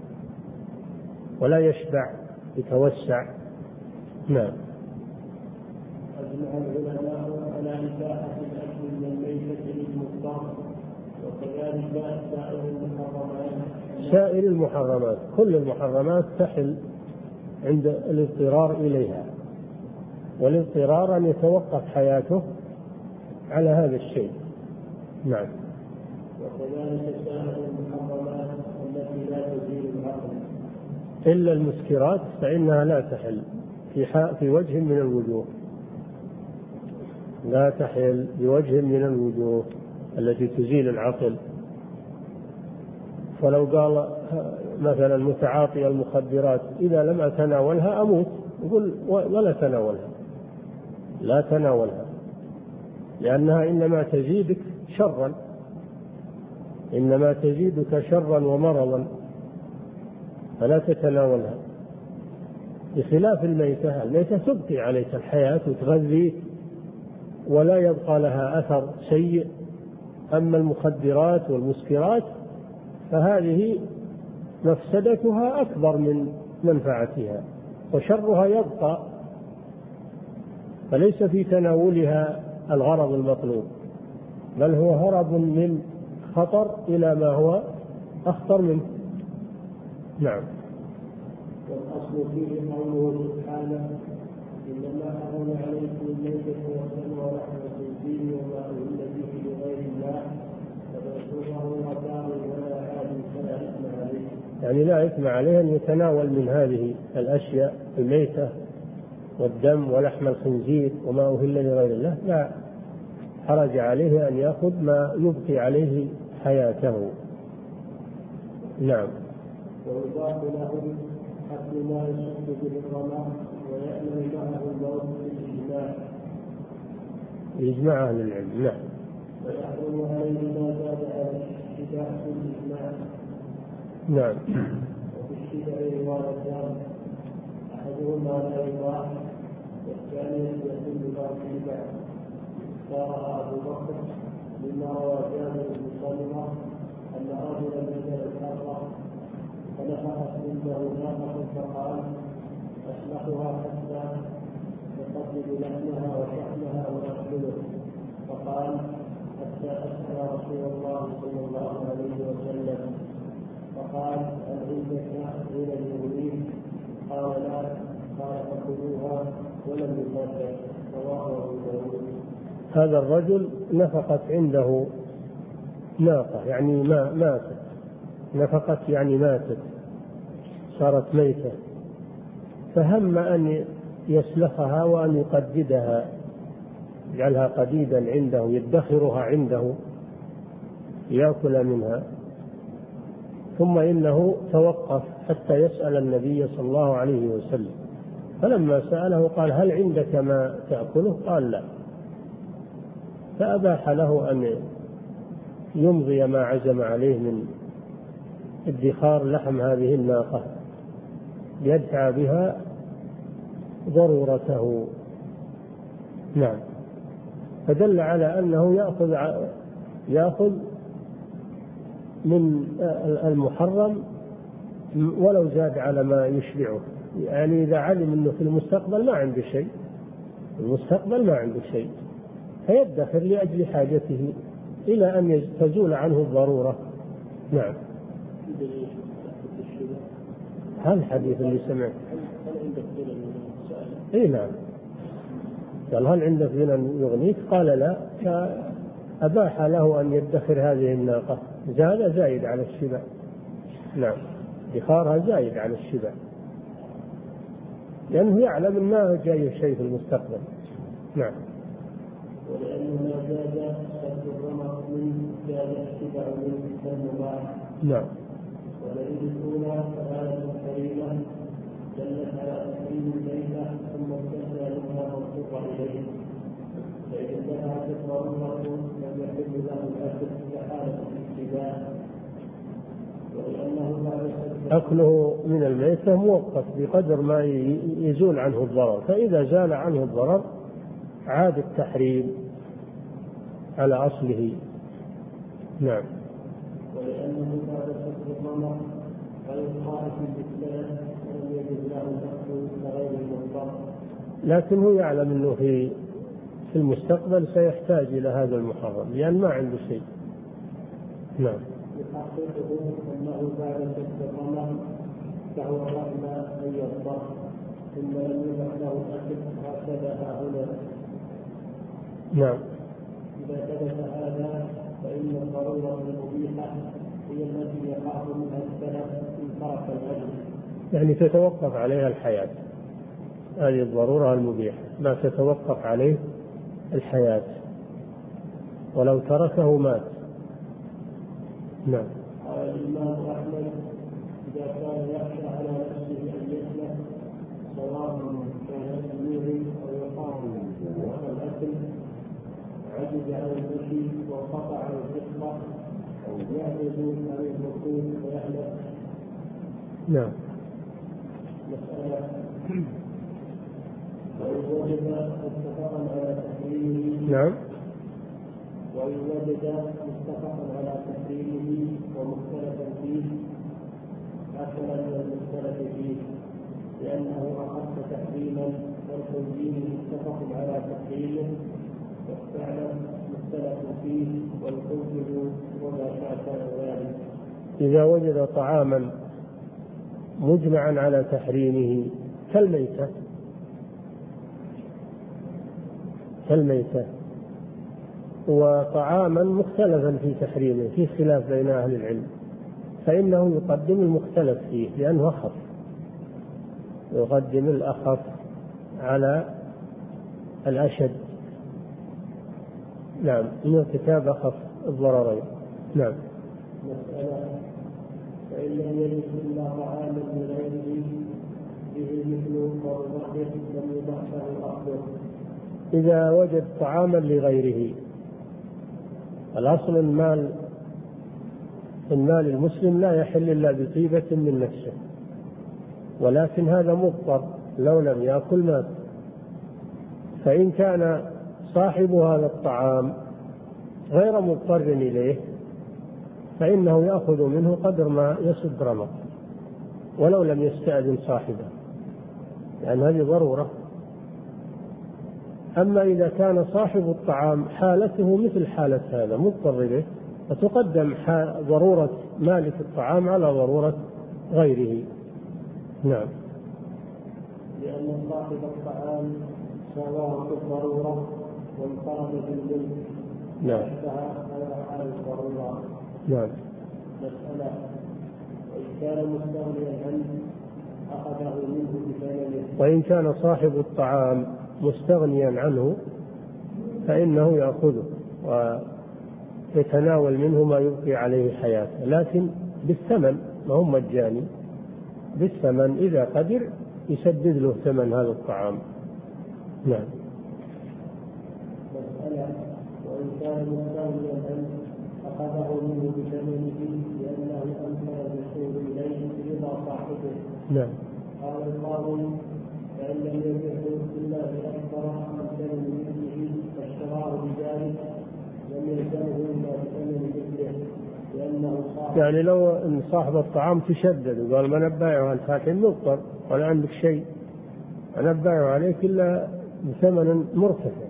ولا يشبع يتوسع. نعم. أجمع العلماء على إباحة الأكل من الميتة للمضطر، وكذلك سائر المحرمات. سائر المحرمات، كل المحرمات تحل عند الاضطرار إليها، والاضطرار أن يتوقف حياته على هذا الشيء. نعم. وكذلك سائر المحرمات التي لا تزيل العقل إلا المسكرات فإنها لا تحل في, في وجه من الوجوه، لا تحل بوجه من الوجوه التي تزيل العقل. فلو قال مثلا متعاطي المخدرات إذا لم أتناولها أموت، يقول ولا تناولها، لا تناولها، لأنها إنما تزيدك شرا، إنما تزيدك شرا ومرضا، فلا تتناولها. بخلاف الميتة، الميتة تبقي عليك الحياة وتغذيك ولا يبقى لها أثر سيء. أما المخدرات والمسكرات فهذه مفسدتها أكبر من منفعتها وشرها يبقى، فليس في تناولها الغرض المطلوب، بل هو هرب من خطر إلى ما هو أخطر منه. نعم. والأصل فيه قوله سبحانه: إنما حرم عليكم الميتة والدم ولحم الخنزير وما أهل به لغير الله فمن مطاع ولا عاد فلا إثم عليه. يعني لا إثم عليه أن يتناول من هذه الأشياء الميتة والدم ولحم الخنزير وما أهل لغير الله، لا حرج عليه أن يأخذ ما يبقي عليه حياته. نعم. ويضاف له حتى ما يشد به الرمى ويأمن معه الموت بالإجماع، إجماع أهل العلم. نعم. ويحرم عليه ما زاد على الشبع بالإجماع. نعم. وفي الشبع روايتان، أحدهما لا يباح والثانية يحل ما في بعد. اختارها أبو بكر مما روى جابر بن سمرة أن رجلا نزل الأرض فنفخت عنده ناقة فقال: أسلخها حتى يقبل لحمها وشحمها ويأكله. فقال: حتى أسأل رسول الله صلى الله عليه وسلم. فقال: هل عندك غير المؤمنين؟ قال: لا. قال: فخذوها ولم يصدق. رواه أبو داود. هذا الرجل نفقت عنده ناقة، يعني ما ماتت، نفقت يعني ماتت، صارت ميتة، فهم أن يسلخها وأن يقددها، يجعلها قديدا عنده، يدخرها عنده يأكل منها. ثم إنه توقف حتى يسأل النبي صلى الله عليه وسلم، فلما سأله قال: هل عندك ما تأكله؟ قال: لا. فأباح له أن يمضي ما عزم عليه من ادخار لحم هذه الناقة يدفع بها ضرورته. نعم. فدل على أنه يأخذ يأخذ من المحرم ولو زاد على ما يشبعه، يعني إذا علم أنه في المستقبل ما عنده شيء، المستقبل ما عنده شيء، فيدخر لأجل حاجته إلى أن تزول عنه الضرورة. نعم. هذا الحديث اللي سمعت. إيه نعم. قال: هل عندك غنى يغنيك؟ قال: لا. فأباح له أن يدخر هذه الناقة، زاد زايد على الشبع. نعم. ادخارها زايد على الشبع، لأنه يعلم أن ما جاي شيء في المستقبل. نعم. ولأنه ما زاد شد الرمق منه زاد الشبع منه كالمباح. نعم. ولئن الأولى فآية كريمة دلت على تحريم الليلة ثم استثنى منها مضطر إليه، فإذا انتهت الضرورة لم يحل له الأكل كحالة الاشتباه. ولأنه بعد أكله من الميتة موقف بقدر ما يزول عنه الضرر، فإذا زال عنه الضرر عاد التحريم على أصله. نعم. ولأنه بعد فتح الرمق غير خائف بالسلف ولم يجد له الأكل كغير المضطر، لكن هو يعلم أنه في في المستقبل سيحتاج إلى هذا المحرم لأن ما عنده شيء. نعم. يحققه أنه بعد فتح الرمق فهو رغم أن يضطر ثم لم يبح له الأكل هكذا ها هنا. نعم. إذا ثبت هذا فإن الضرورة المبيحة هي التي يخاف منها السلف إن ترك الأجر، يعني تتوقف عليها الحياة، هذه الضرورة المبيحة ما تتوقف عليه الحياة، ولو تركه مات. نعم. قال الإمام أحمد: إذا كان يخشى على نفسه أن يسلك سواء كان يسلوه أو يقام وهو الأكل، عجز عن المشي وقطع الفطرة أو يعجز عن الركوب ويهلك. نعم. مسألة: وإن وجد متفقا على تحريمه. نعم. وإن وجد متفقا على تحريمه ومختلفا فيه أكل من المختلف فيه، لأنه أخف تحريما والتنزيل متفق على تحريمه والفعل مختلف فيه والحجج وما شاكل ذلك. إذا وجد طعاما مجمعا على تحريمه كالميتة كالميتة وطعاما مختلفا في تحريمه، في خلاف بين أهل العلم، فإنه يقدم المختلف فيه لأنه أخف، يقدم الأخف على الأشد. نعم، إن ارتكاب أخف الضررين. نعم. مسألة: فإن لم يجد إلا طعاما لغيره به مثل قربته لم يبح له أخذه. إذا وجد طعاما لغيره، الأصل المال المال المسلم لا يحل إلا بطيبة من نفسه، ولكن هذا مضطر لو لم يأكل مات. فإن كان صاحب هذا الطعام غير مضطر إليه فإنه يأخذ منه قدر ما يسد رمق ولو لم يستأذن صاحبه، لأن هذه ضرورة. أما إذا كان صاحب الطعام حالته مثل حالة هذا مضطر إليه، فتقدم ضرورة مالك الطعام على ضرورة غيره. نعم. لأن صاحب الطعام سواه في الضرورة وانفرد بالملك. نعم. على حال الضرورة. نعم. مسألة: وإن كان مستغنيا عنه أخذه منه بثمنه. وإن كان صاحب الطعام مستغنيا عنه فإنه يأخذه ويتناول منه ما يبقي عليه حياته، لكن بالثمن، ما هو مجاني، بالثمن إذا قدر يسدد له ثمن هذا الطعام. نعم. مسألة: وإن كان مستغنيا عنه أخذه منه بثمنه لأنه أمكن الوصول إليه برضا صاحبه. نعم. قال القاضي: فإن لم يجده إلا بأكثر من ثمن مثله فاشتراه بذلك لم يلزمه إلا بثمن مثله لأنه صاحب. يعني لو إن صاحب الطعام تشدد وقال ما نبايعه أنت هاتين مضطر ولا عندك شيء، أنا أبايعه عليك إلا بثمن مرتفع،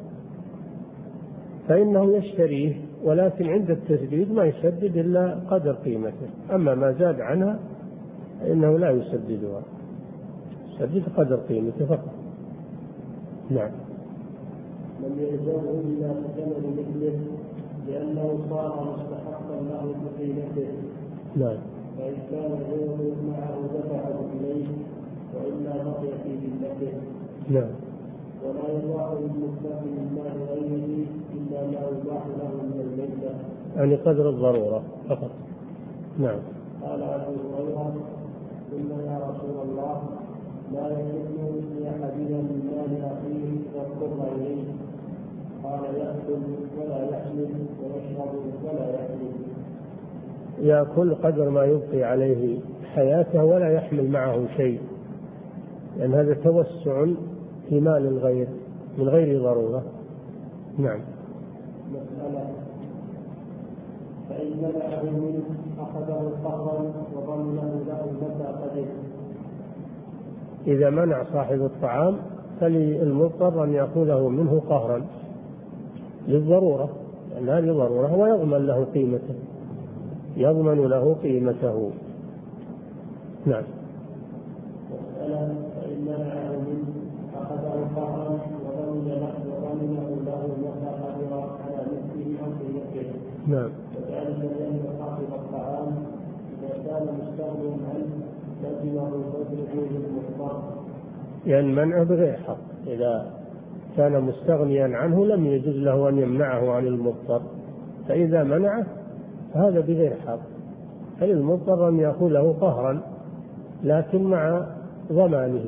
فإنه يشتريه، ولكن عند التسديد ما يسدد إلا قدر قيمته، أما ما زاد عنها فإنه لا يسددها، يسدد قدر قيمته فقط. نعم. لم يلزمه إلا بثمن مثله لأنه صار مستحقا له بقيمته. نعم. فإن كان غيره معه دفعه إليه وإلا بقي في ذمته. نعم. ولا يباح للمكتب من مال غيره إلا ما يباح له من الميتة، يعني قدر الضرورة فقط. نعم. قال أبو هريرة: قلنا يا رسول الله لا يحل لأحدنا من مال أخيه إذا اضطر إليه، قال: يأكل ولا يحمل ويشرب ولا يحمل. يأكل قدر ما يبقي عليه حياته ولا يحمل معه شيء، لأن هذا توسع في مال الغير من غير ضرورة. نعم. مسألة: فإن منعه منه أخذه قهرا وضمنه له متى قدر. إذا منع صاحب الطعام فللمضطر أن يأخذه منه قهرا للضرورة، لأن هذه ضرورة، ويضمن له قيمته، يضمن له قيمته. نعم. مسألة: فإن منعه منه أخذه قهرا وضمنه له متى قدر على مثله أو قيمته. نعم. وذلك لأن صاحب الطعام إذا كان مستغنيا عنه لزمه بذله للمضطر، يعني منعه بغير حق، إذا كان مستغنيا عنه لم يجوز له أن يمنعه عن المضطر، فإذا منعه هذا بغير حق، فللمضطر أن يأخذه قهرا لكن مع ضمانه،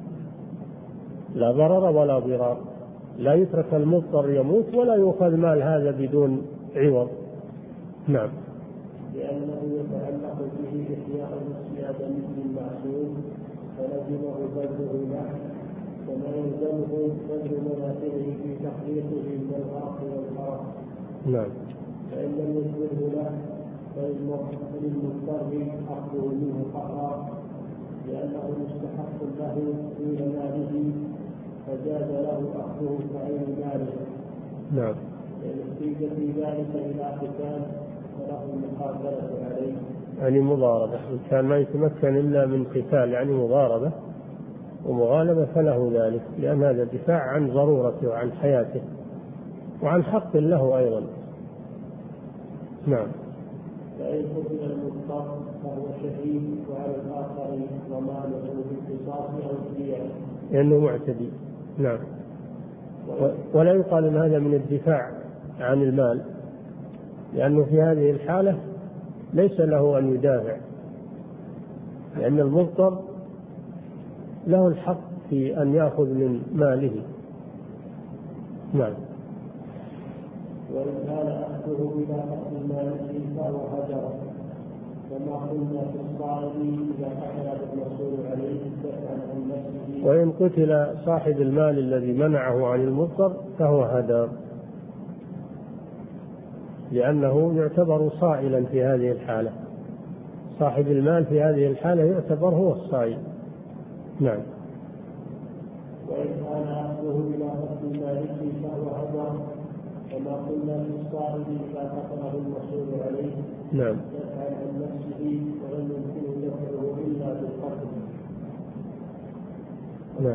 لا ضرر ولا ضرار، لا يترك المضطر يموت ولا يؤخذ مال هذا بدون عوض. نعم. لأنه يتعلق به إحياء نفس آدمي المعصوم فلزمه بذله له كما يلزمه بذل منافعه في تخليصه من الغرق والحرق. نعم. فإن لم يجبره له فللمضطر أخذه منه قهرا لأنه مستحق له في ماله فجاز له أخذه كعين ماله. نعم. لأن احتيج في ذلك إلى قتال فله المقاتلة عليه. يعني مضاربة، كان ما يتمكن إلا من قتال يعني مضاربة ومغالبة فله ذلك، لأن هذا دفاع عن ضرورته وعن حياته وعن حق له أيضا. نعم. فإن قتل المضطر فهو شهيد وعلى الآخر ضمانه بالقصاص أو الدية لأنه معتدي. نعم. ولا يقال أن هذا من الدفاع عن المال، لأنه في هذه الحالة ليس له أن يدافع، لأن المضطر له الحق في أن يأخذ من ماله. نعم. وإن كان أخذه بلا قتل المال فهو هجر كما قلنا في الصائب إذا قتل المسؤول عليه دفعا عن نفسه. وإن قتل صاحب المال الذي منعه عن المضطر فهو هدر، لأنه يعتبر صائلا في هذه الحالة، صاحب المال في هذه الحالة يعتبر هو الصائل. نعم. وإن كان أخذه بلا قتل المال فهو هدر كما قلنا في الصائب إذا قتله المسؤول عليه نعم. دفعا عن نفسه ولم يمكنه دفعه إلا بالقتل. نعم.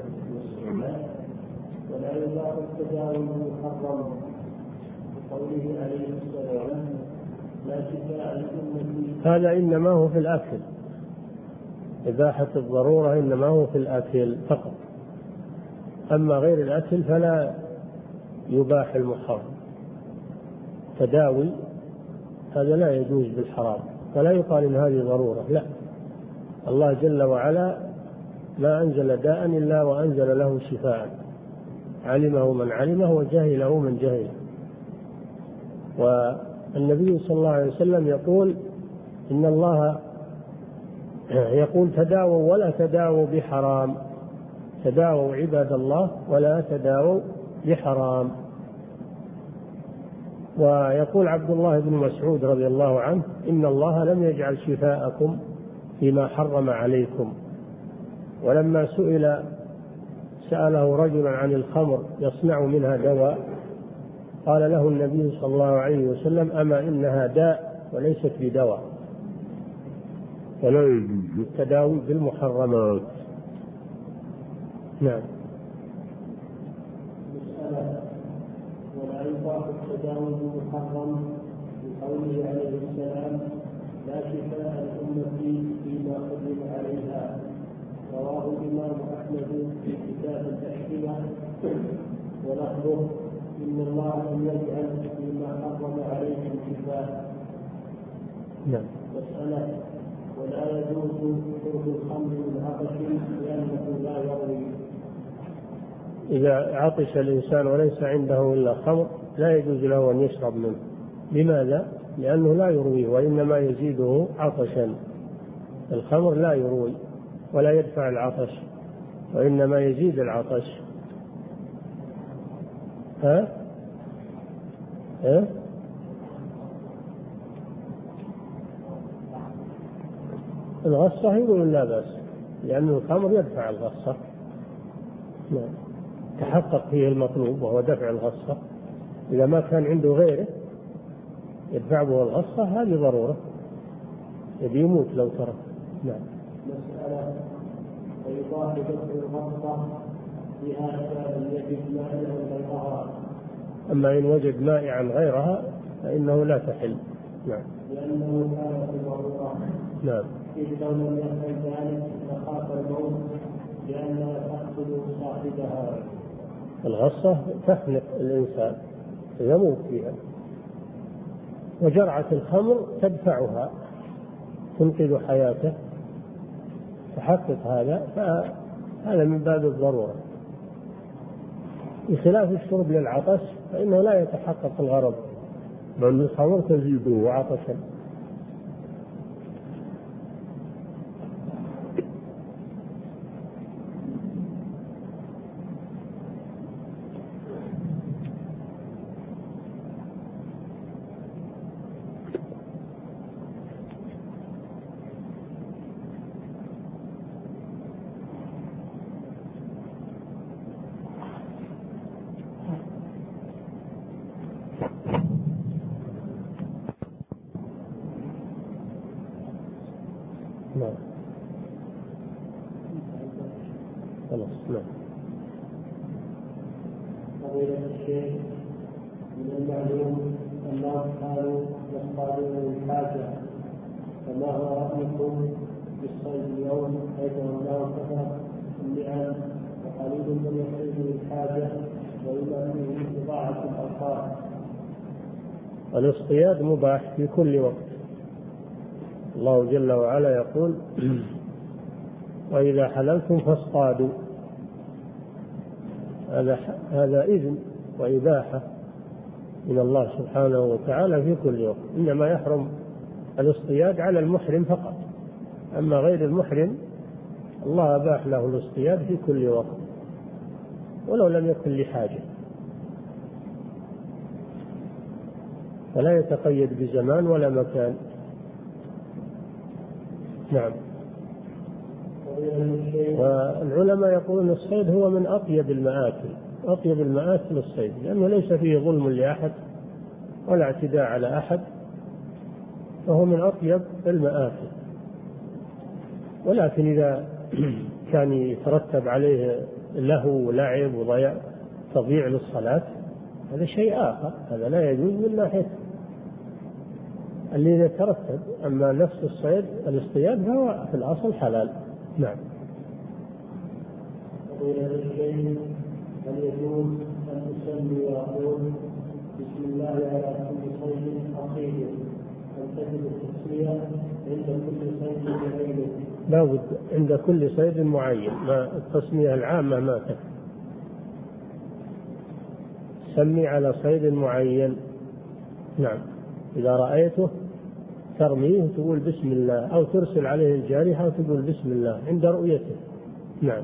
ولا يباح التداوي المحرم بقوله عليه السلام لا شفاء لأمتي. هذا إنما هو في الأكل، إباحة الضرورة إنما هو في الأكل فقط، أما غير الأكل فلا يباح المحرم. تداوي هذا لا يجوز بالحرام، ولا يقال إن هذه ضرورة، لا، الله جل وعلا ما أنزل داء إلا وأنزل له شفاء، علمه من علمه وجهله من جهله. والنبي صلى الله عليه وسلم يقول إن الله يقول تداووا ولا تداووا بحرام، تداووا عباد الله ولا تداووا بحرام. ويقول عبد الله بن مسعود رضي الله عنه إن الله لم يجعل شفاءكم فيما حرم عليكم. ولما سئل سأله رجل عن الخمر يصنع منها دواء قال له النبي صلى الله عليه وسلم أما إنها داء وليست بدواء، ولا يجوز التداوي بالمحرمات. نعم. ولا يباح التداوي بالمحرم بقوله عليه السلام لا شفاء لأمتي فيما حرم عليها، رواه الإمام أحمد في كتاب الأشربة ولفظه إن الله لم يجعل فيما حرم عليهم شفاء. نعم. مسألة ولا يجوز شرب الخمر من عطش لأنه لا يروي. إذا عطش الإنسان وليس عنده إلا خمر لا يجوز له أن يشرب منه. لماذا؟ لأنه لا يرويه وإنما يزيده عطشا. الخمر لا يروي ولا يدفع العطش وإنما يزيد العطش. ها؟ ها؟ الغصة يقول لا بأس، لأن الخمر يدفع الغصة. نعم. تحقق فيه المطلوب وهو دفع الغصة، إذا ما كان عنده غيره يدفع به الغصة هذه ضرورة، يبي يموت لو ترك. نعم. مسألة ويضاف دفع الغصة بهذا لم يجد مانعا غيرها. أما إن وجد مائعا غيرها فإنه لا تحل. نعم. لأنه كان في ضرورة. نعم. إذ لو لم يفعل ذلك لخاف الموت لأنها تقتل صاحبها. الغصة تخنق الإنسان يموت فيها، وجرعة الخمر تدفعها تنقذ حياته. تحقق هذا، فهذا من باب الضرورة، بخلاف الشرب للعطش فإنه لا يتحقق الغرض، بل الخمر تزيده عطشا. نعم. خلاص. نعم. فضيلة الشيخ، من المعلوم أنهم كانوا يصطادون للحاجة، فما هو رأيكم بالصيد اليوم حيث أنه كثر النعم وقليل من يصيد للحاجة وإما فيه إضاعة الأوقات؟ الاصطياد مباح في كل وقت. الله جل وعلا يقول: وإذا حللتم فاصطادوا. هذا هذا إذن وإباحة من الله سبحانه وتعالى في كل وقت. إنما يحرم الاصطياد على المحرم فقط، أما غير المحرم الله أباح له الاصطياد في كل وقت ولو لم يكن لحاجة، فلا يتقيد بزمان ولا مكان. نعم. والعلماء يقولون الصيد هو من أطيب المآكل، أطيب المآكل الصيد، لأنه ليس فيه ظلم لأحد ولا اعتداء على أحد، فهو من أطيب المآكل. ولكن إذا كان يترتب عليه لهو ولعب وضياع تضييع للصلاة هذا شيء آخر، هذا لا يجوز من ناحية اللي يترتب. أما نفس الصيد الاصطياد فهو في الأصل حلال. نعم. فضيلة الشيخ، هل يجوز أن نسمي وأقول بسم الله على كل صيد أصيب، أن تجد التسمية عند كل صيد بعينه؟ لا بد عند كل صيد معين، ما التسمية العامة ما تكفي، سمي على صيد معين. نعم. إذا رأيته ترميه تقول بسم الله، أو ترسل عليه الجارحة وتقول بسم الله عند رؤيته. نعم.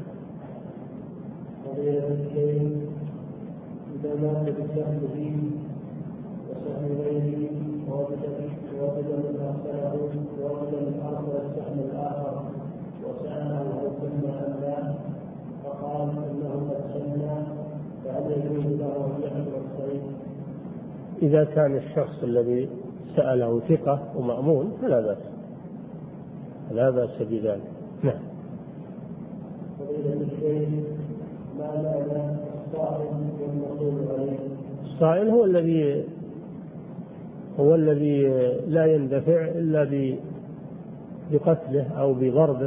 فضيلة الشيخ، إذا مات بسهمه وسهم غيره ووجد من أرسله ووجد من أرسل السهم الآخر وسأله هل سمى أم لا، فقال إنه قد سمى، فهل يجوز له أن يحضر الصيد؟ إذا كان الشخص الذي سأله ثقة ومأمون فلا بأس، لا بأس بذلك. نعم. فضيلة الشيخ، ما معنى الصائل والمقول عليه؟ الصائل هو الذي هو الذي لا يندفع إلا بقتله أو بضربه.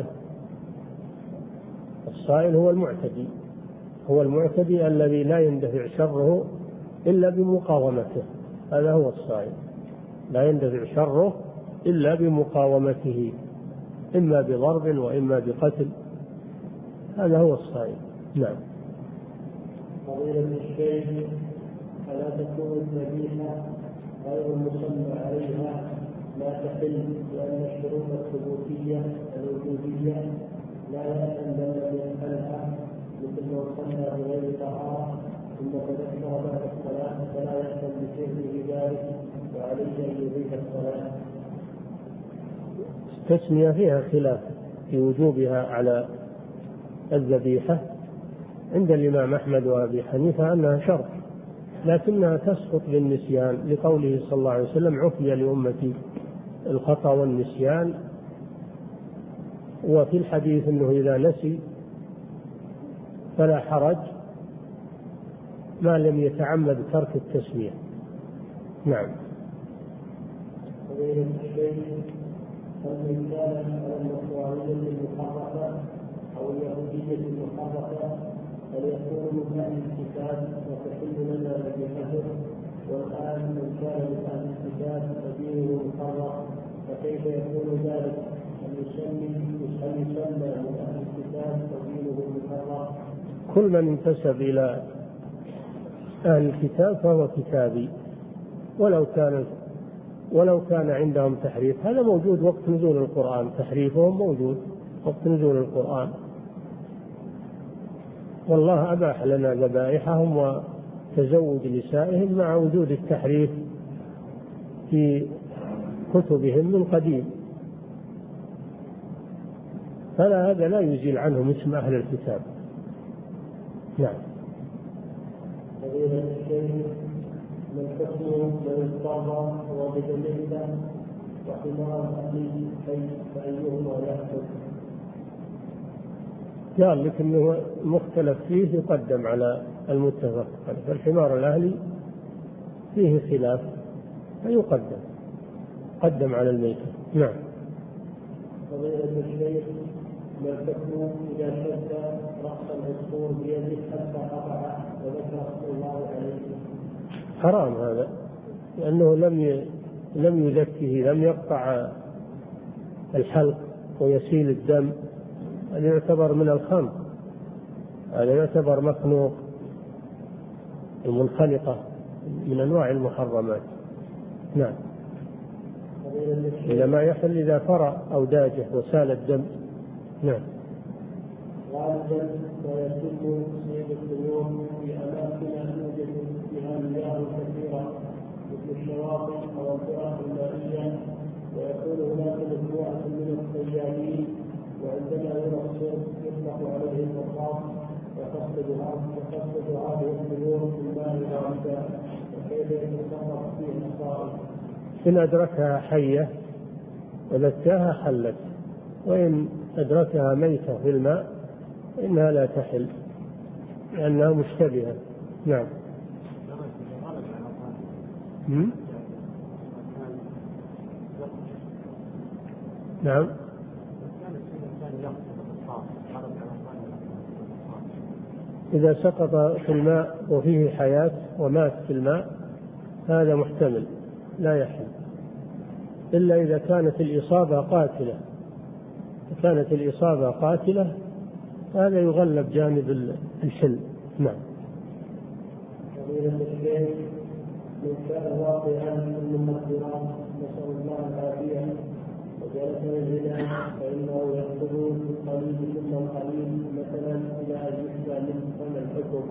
الصائل هو المعتدي، هو المعتدي الذي لا يندفع شره إلا بمقاومته، هذا هو الصائل، لا يندفع شره إلا بمقاومته، إما بضرب وإما بقتل، هذا هو الصائل. نعم. فضيلة الشيخ، ألا تكون الذبيحة غير المسمى عليها لا تحل لأن الشروط الثبوتية الوجودية لا يأتي الذي يفعلها، مثل لو صلى بغير طهارة ثم تذكر بعد الصلاة فلا يأتي بفعله ذلك وعليه أن يعيد الصلاة؟ التسمية فيها خلاف في وجوبها على الذبيحة، عند الإمام أحمد وأبي حنيفة أنها شرط، لكنها تسقط بالنسيان، لقوله صلى الله عليه وسلم: عفي لأمتي الخطأ والنسيان. وفي الحديث أنه إذا نسي فلا حرج ما لم يتعمد ترك التسمية. نعم. فضيلة الشيخ، هل من كان على النصرانية المحرفة أو اليهودية المحرفة هل يكون من أهل الكتاب وتحل لنا ذبيحته؟ والآن من كان من أهل الكتاب فدينه محرم، فكيف يكون ذلك؟ هل يسمي هل يسمى من أهل الكتاب فدينه محرم؟ كل من انتسب إلى أهل الكتاب فهو كتابي، ولو كان ولو كان عندهم تحريف. هذا موجود وقت نزول القرآن، تحريفهم موجود وقت نزول القرآن، والله أباح لنا ذبائحهم وتزوج نسائهم مع وجود التحريف في كتبهم من قديم، فلا هذا لا يزيل عنهم اسم أهل الكتاب. نعم. فضيلة الشيخ، من حكم من اضطر ووجد ميتا وحمار أهله فأيهما يحكم؟ قال لك انه مختلف فيه يقدم على المتفق عليه، فالحمار الاهلي فيه خلاف فيقدم قدم على الميتة. نعم. فضيلة الشيخ، ما الحكم إذا شد رأس العصفور بيده حتى قطعه وذكر الله عليه؟ حرام هذا، لأنه لم لم يزكه، لم يقطع الحلق ويسيل الدم، هذا يعتبر من الخنق، هذا يعتبر مخنوق، المنخنقة من أنواع المحرمات. نعم. إنما يحل إذا فرع أو داجه وسال الدم. نعم. غالبا ويتم صيد الطيور في أماكن يوجد فيها مياه كثيرة مثل الشواطئ أو الفرق المائية، ويكون هناك مجموعة من الصيادين، وعندما يرى الصيد يطلق عليه الرصاص وتصطاد هذه الطيور في الماء الغامضة، وكيف يتصرف فيها الصائد؟ إن أدركها حية وذكاها حلت، وإن أدركها ميتة في الماء إنها لا تحل لأنها مشتبهة. نعم. م? نعم. إذا سقط في الماء وفيه حياة ومات في الماء هذا محتمل لا يحل، إلا إذا كانت الإصابة قاتلة. كانت الإصابة قاتلة هذا يغلب جانب الحل. نعم. فضيلة الشيخ، من كان واقعا في المخدرات نسأل الله العافية وجلس يزيد فإنه يأخذ القليل ثم القليل مثلا إلى أن يشفى منه، فما الحكم؟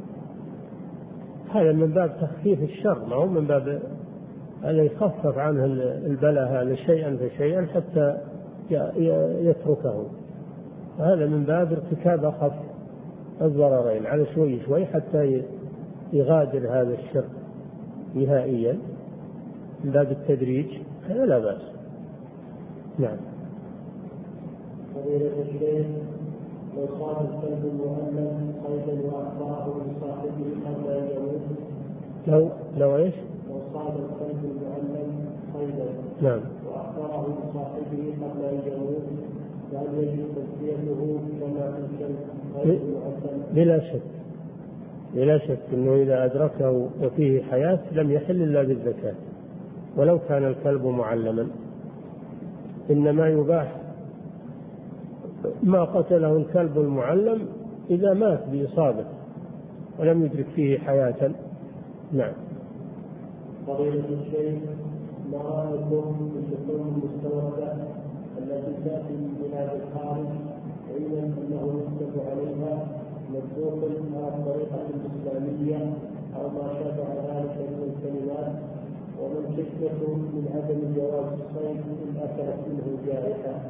هذا من باب تخفيف الشر، ما هو من باب أن يخفف عنه البلاء هذا شيئا فشيئا حتى يتركه، هذا من باب ارتكاب أخف الضررين على شوي شوي حتى يغادر هذا الشر نهائيا من باب التدريج، هذا لا بأس. نعم. فضيلة الشيخ، لو صاد الكلب المؤمن صيدا وأخبره لصاحبه قبل أن يموت؟ لو لو إيش؟ لو صاد الكلب المؤمن صيدا نعم وأخبره لصاحبه قبل أن يموت، فهل يجب تزكيته كما في الكلب غير المؤمن؟ بلا شك، بلا شك أنه إذا أدركه وفيه حياة لم يحل إلا بالزكاة ولو كان الكلب معلما، إنما يباح ما قتله الكلب المعلم إذا مات بإصابة ولم يدرك فيه حياة. نعم. فضيلة الشيخ، ما رأيكم في اللحوم المستوردة التي تأتي من بلاد الخارج علما أنه يكتب عليها مطبوخ على الطريقة الإسلامية أو ما شابه ذلك من الكلمات، ومن حكمة من عدم جواز الصيد إن أكلت منه جائحة؟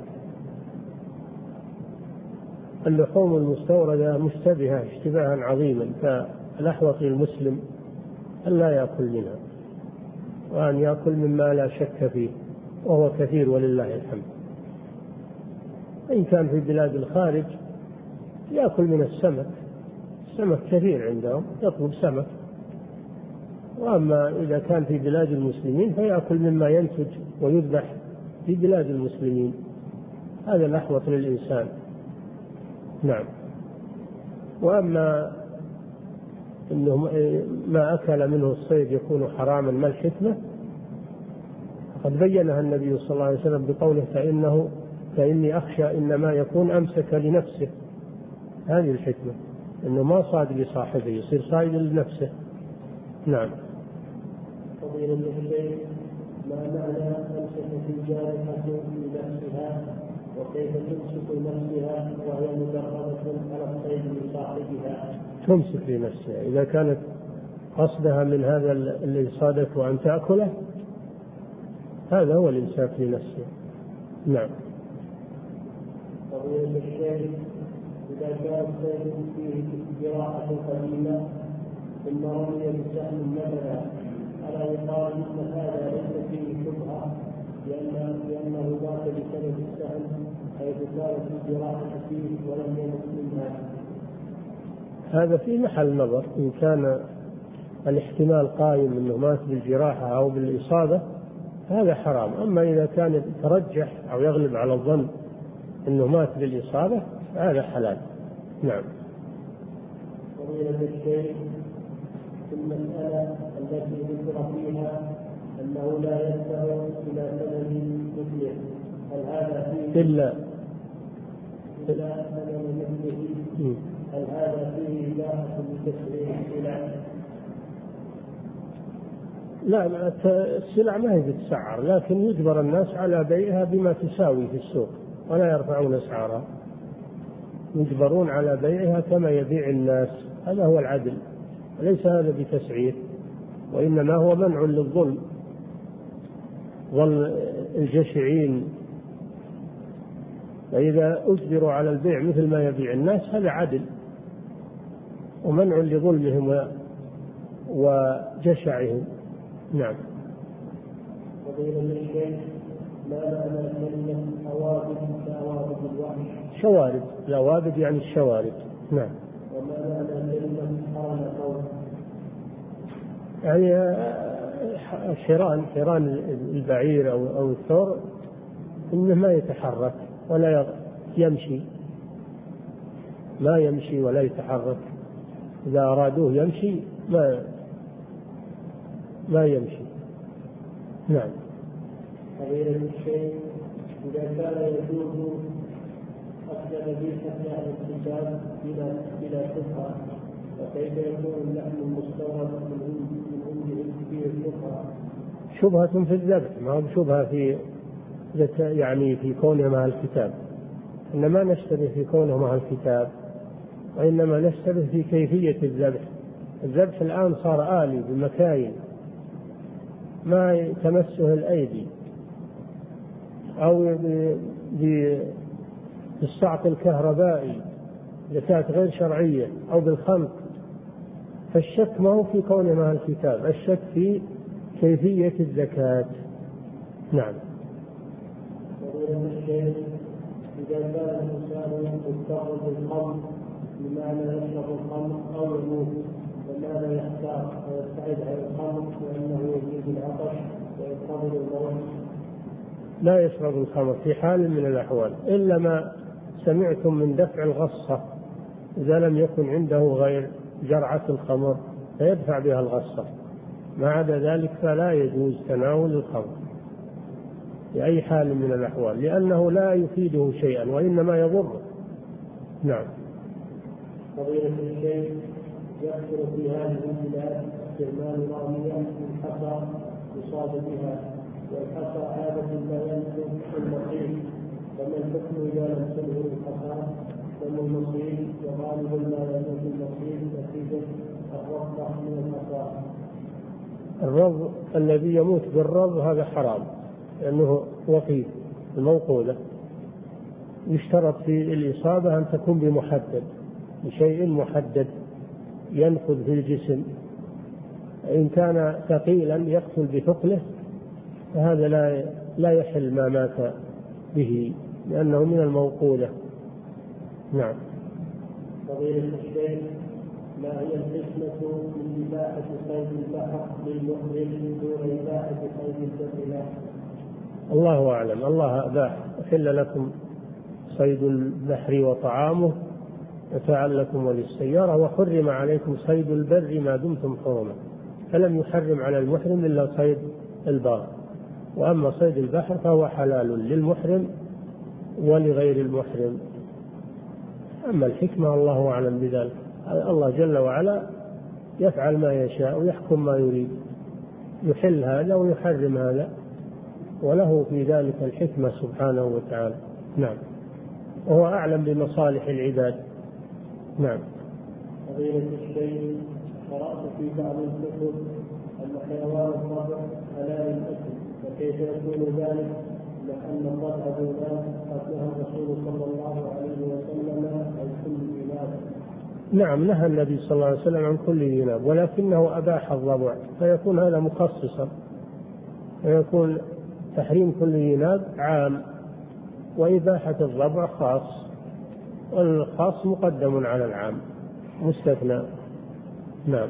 اللحوم المستوردة مشتبهة اشتباها عظيما، فالأحوط للمسلم أن لا يأكل منها وأن يأكل مما لا شك فيه وهو كثير ولله الحمد. إن كان في بلاد الخارج يأكل من السمك، السمك كثير عندهم يطلب سمك، وأما إذا كان في بلاد المسلمين فيأكل مما ينتج ويذبح في بلاد المسلمين، هذا الأحوط للإنسان. نعم. وأما إنه ما أكل منه الصيد يكون حراما، ما الحكمة؟ قد بينها النبي صلى الله عليه وسلم بقوله فإنه فإني أخشى إنما يكون أمسك لنفسه. هذه الحكمة، إنه ما صاد لصاحبه، يصير صائد لنفسه. نعم. فضيلة الشيخ، ما معنى أمسكت الجارحة لنفسها، وكيف تمسك نفسها وهي مجردة على الصيد لصاحبها؟ تمسك لنفسها إذا كانت قصدها من هذا الذي صادته أن تأكله، هذا هو الإمساك لنفسه. نعم. فضيلة الشيخ، إذا كان الصيد فيه جراحة قديمة ثم رمي بسهم مثلا، ألا يقال إن هذا ليس فيه شبهة لأن لأنه مات بسبب السهم حيث كانت الجراحة فيه ولم يمت منها؟ هذا في محل نظر، إن كان الاحتمال قائم أنه مات بالجراحة أو بالإصابة هذا حرام. أما إذا كان يترجح أو يغلب على الظن أنه مات بالإصابة هذا حلال. نعم. فضيلة الشيخ، في المسألة التي ذكر فيها أنه لا يدفع إلى ثمن مثله، هل هذا فيه إلا إلى ثمن مثله هل هذا فيه إباحة لتسعير السلع؟ لا لا، السلع ما هي تسعر، لكن يجبر الناس على بيعها بما تساوي في السوق ولا يرفعون أسعارها، يجبرون على بيعها كما يبيع الناس. هذا هو العدل، ليس هذا بتسعير، وإنما هو منع للظلم. ظلم الجشعين، فإذا أجبروا على البيع مثل ما يبيع الناس هذا عدل ومنع لظلمهم وجشعهم. نعم. فضيلة الشيخ، ما معنى كلمة أوابد كأوابد الوحش؟ شوارد، الأوابد يعني الشوارد. نعم. وما معنى كلمة حرم قوم؟ يعني حيران حيران البعير أو أو الثور إنه ما يتحرك ولا يمشي، ما يمشي ولا يتحرك، إذا أرادوه يمشي ما ما يمشي. نعم. فضيلة الشيخ، إذا كان يجوز أكل ذبيحة أهل الكتاب بلا بلا شبهة، فكيف يكون اللحم المستورد من عندهم فيه شبهة؟ شبهة في الذبح، ما هو شبهة في يعني في كونه مع الكتاب، إنما نشتبه في كونه مع الكتاب، وإنما نشتبه في كيفية الذبح. الذبح الآن صار آلي بمكاين ما تمسه الأيدي أو بالصعق الكهربائي إذا كانت غير شرعية أو بالخنق. فالشك ما هو في كونه مع الكتاب، الشك في كيفية الزكاة. نعم. فضيلة الشيخ، إذا كان الإنسان يضطر بالخمر بمعنى يشرب الخمر أو يموت، فماذا يختار؟ ويبتعد عن الخمر لأنه يزيد العطش وينتظر الموت؟ لا يشرب الخمر في حال من الأحوال إلا ما سمعتم من دفع الغصة، إذا لم يكن عنده غير جرعة الخمر فيدفع بها الغصة، ما عدا ذلك فلا يجوز تناول الخمر بأي حال من الأحوال، لأنه لا يفيده شيئا وإنما يضره. نعم. فضيلة الشيخ، يكثر في هذه البلاد استعمال رامية من حصى يصاب بها، والحصى عادة لا ينفذ المصير، فما الحكم إذا لم تنهي الحصى؟ دم المصير، وغالب ما ينفذ المصير نتيجة الرفض من الحصى. الرض الذي يموت بالرض هذا حرام، لأنه وقيد الموقولة. يشترط في الإصابة أن تكون بمحدد، بشيء محدد ينفذ في الجسم. إن كان ثقيلا يقتل بثقله فهذا لا لا يحل ما مات به، لأنه من الموقولة. نعم. فضيلة الشيخ، ما هي الحكمة من إباحة صيد البحر للمحرم دون إباحة صيد البر له؟ الله أعلم. الله أباح، أحل لكم صيد البحر وطعامه متاعا لكم وللسيارة، وحرم عليكم صيد البر ما دمتم حرما، فلم يحرم على المحرم إلا صيد البر، وأما صيد البحر فهو حلال للمحرم ولغير المحرم. أما الحكمة الله أعلم بذلك، الله جل وعلا يفعل ما يشاء ويحكم ما يريد، يحل هذا ويحرم هذا، وله في ذلك الحكمة سبحانه وتعالى. نعم، وهو أعلم بمصالح العباد. نعم. فضيلة الشيخ، قرأت في بعض الكتب أن حيوان الضبع حلال الأكل، فكيف يكون ذلك؟ لأن الضبع ذباب قد نهى الرسول صلى الله عليه وسلم عن كل ذباب. نعم، نهى النبي صلى الله عليه وسلم عن كل ذباب، ولكنه أباح الضبع، فيكون هذا مخصصا، ويكون تحريم كل ذباب عام، وإباحة الضبع خاص، والخاص مقدم على العام مستثنى. نعم.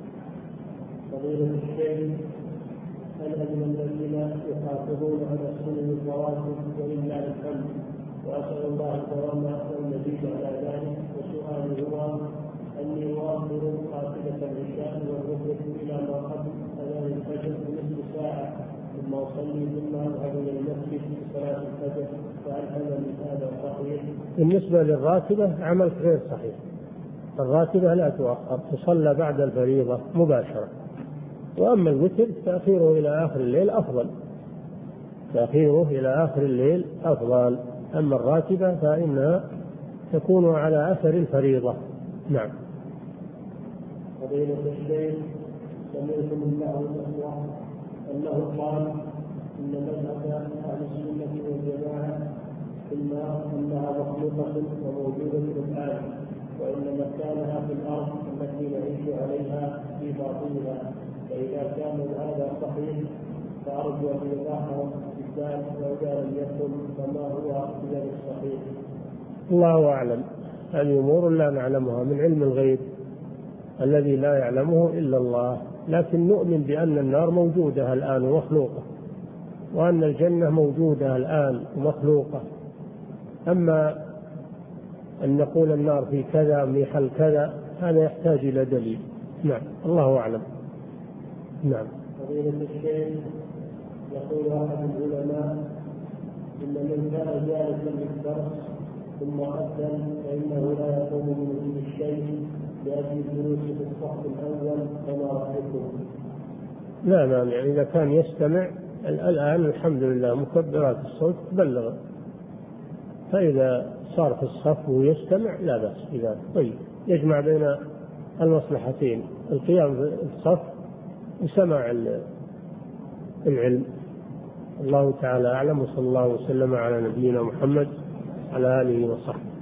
فضيلة الشيخ، هل أن الذين يحافظون على السنن الرواتب ولله الحمد، وأسأل الله الكرامة والمزيد على ذلك، وسؤالي هو أني أؤخر قافلة العشاء والظهر إلى ما قبل أذان الفجر بنصف ساعة، ثم أصلي ثم أذهب إلى المسجد لصلاة الفجر، فهل هذا صحيح؟ بالنسبة للراتبة عملك غير صحيح، الراتبة لا تؤخر، تصلى بعد الفريضة مباشرة. وأما الوتر تأخيره إلى آخر الليل أفضل، تأخيره إلى آخر الليل أفضل. أما الراتبة فإنها تكون على أثر الفريضة. نعم. فضيلة الشيخ، سمعت من بعض الأخوة أنه قال إن مذهب أهل السنة والجماعة إما أنها مخلوقة وموجودة الآن، وإن مكانها في الأرض التي نعيش عليها في باطنها، فإذا كان هذا صحيح فأرجو أن يضاعف بالذات، وإذا لم يكن فما هو غير الصحيح؟ الله أعلم، هذه أمور لا نعلمها من علم الغيب الذي لا يعلمه إلا الله، لكن نؤمن بأن النار موجودة الآن ومخلوقة، وأن الجنة موجودة الآن ومخلوقة. أما أن نقول النار في كذا محل كذا هذا يحتاج إلى دليل. نعم، الله أعلم. نعم. فضيلة الشيخ، يقول أحد العلماء إن من كان جالسا للدرس ثم أذن فإنه لا يقوم من الشيء لأجل الجلوس في الصف الأول، فما رأيكم؟ لا مانع، يعني إذا كان يستمع الآن الحمد لله مكبرات الصوت تبلغ، فإذا صار في الصف ويستمع لا بأس بذلك. طيب، يجمع بين المصلحتين، القيام في الصف وسماع العلم. الله تعالى أعلم، وصلى الله وسلم على نبينا محمد على آله وصحبه.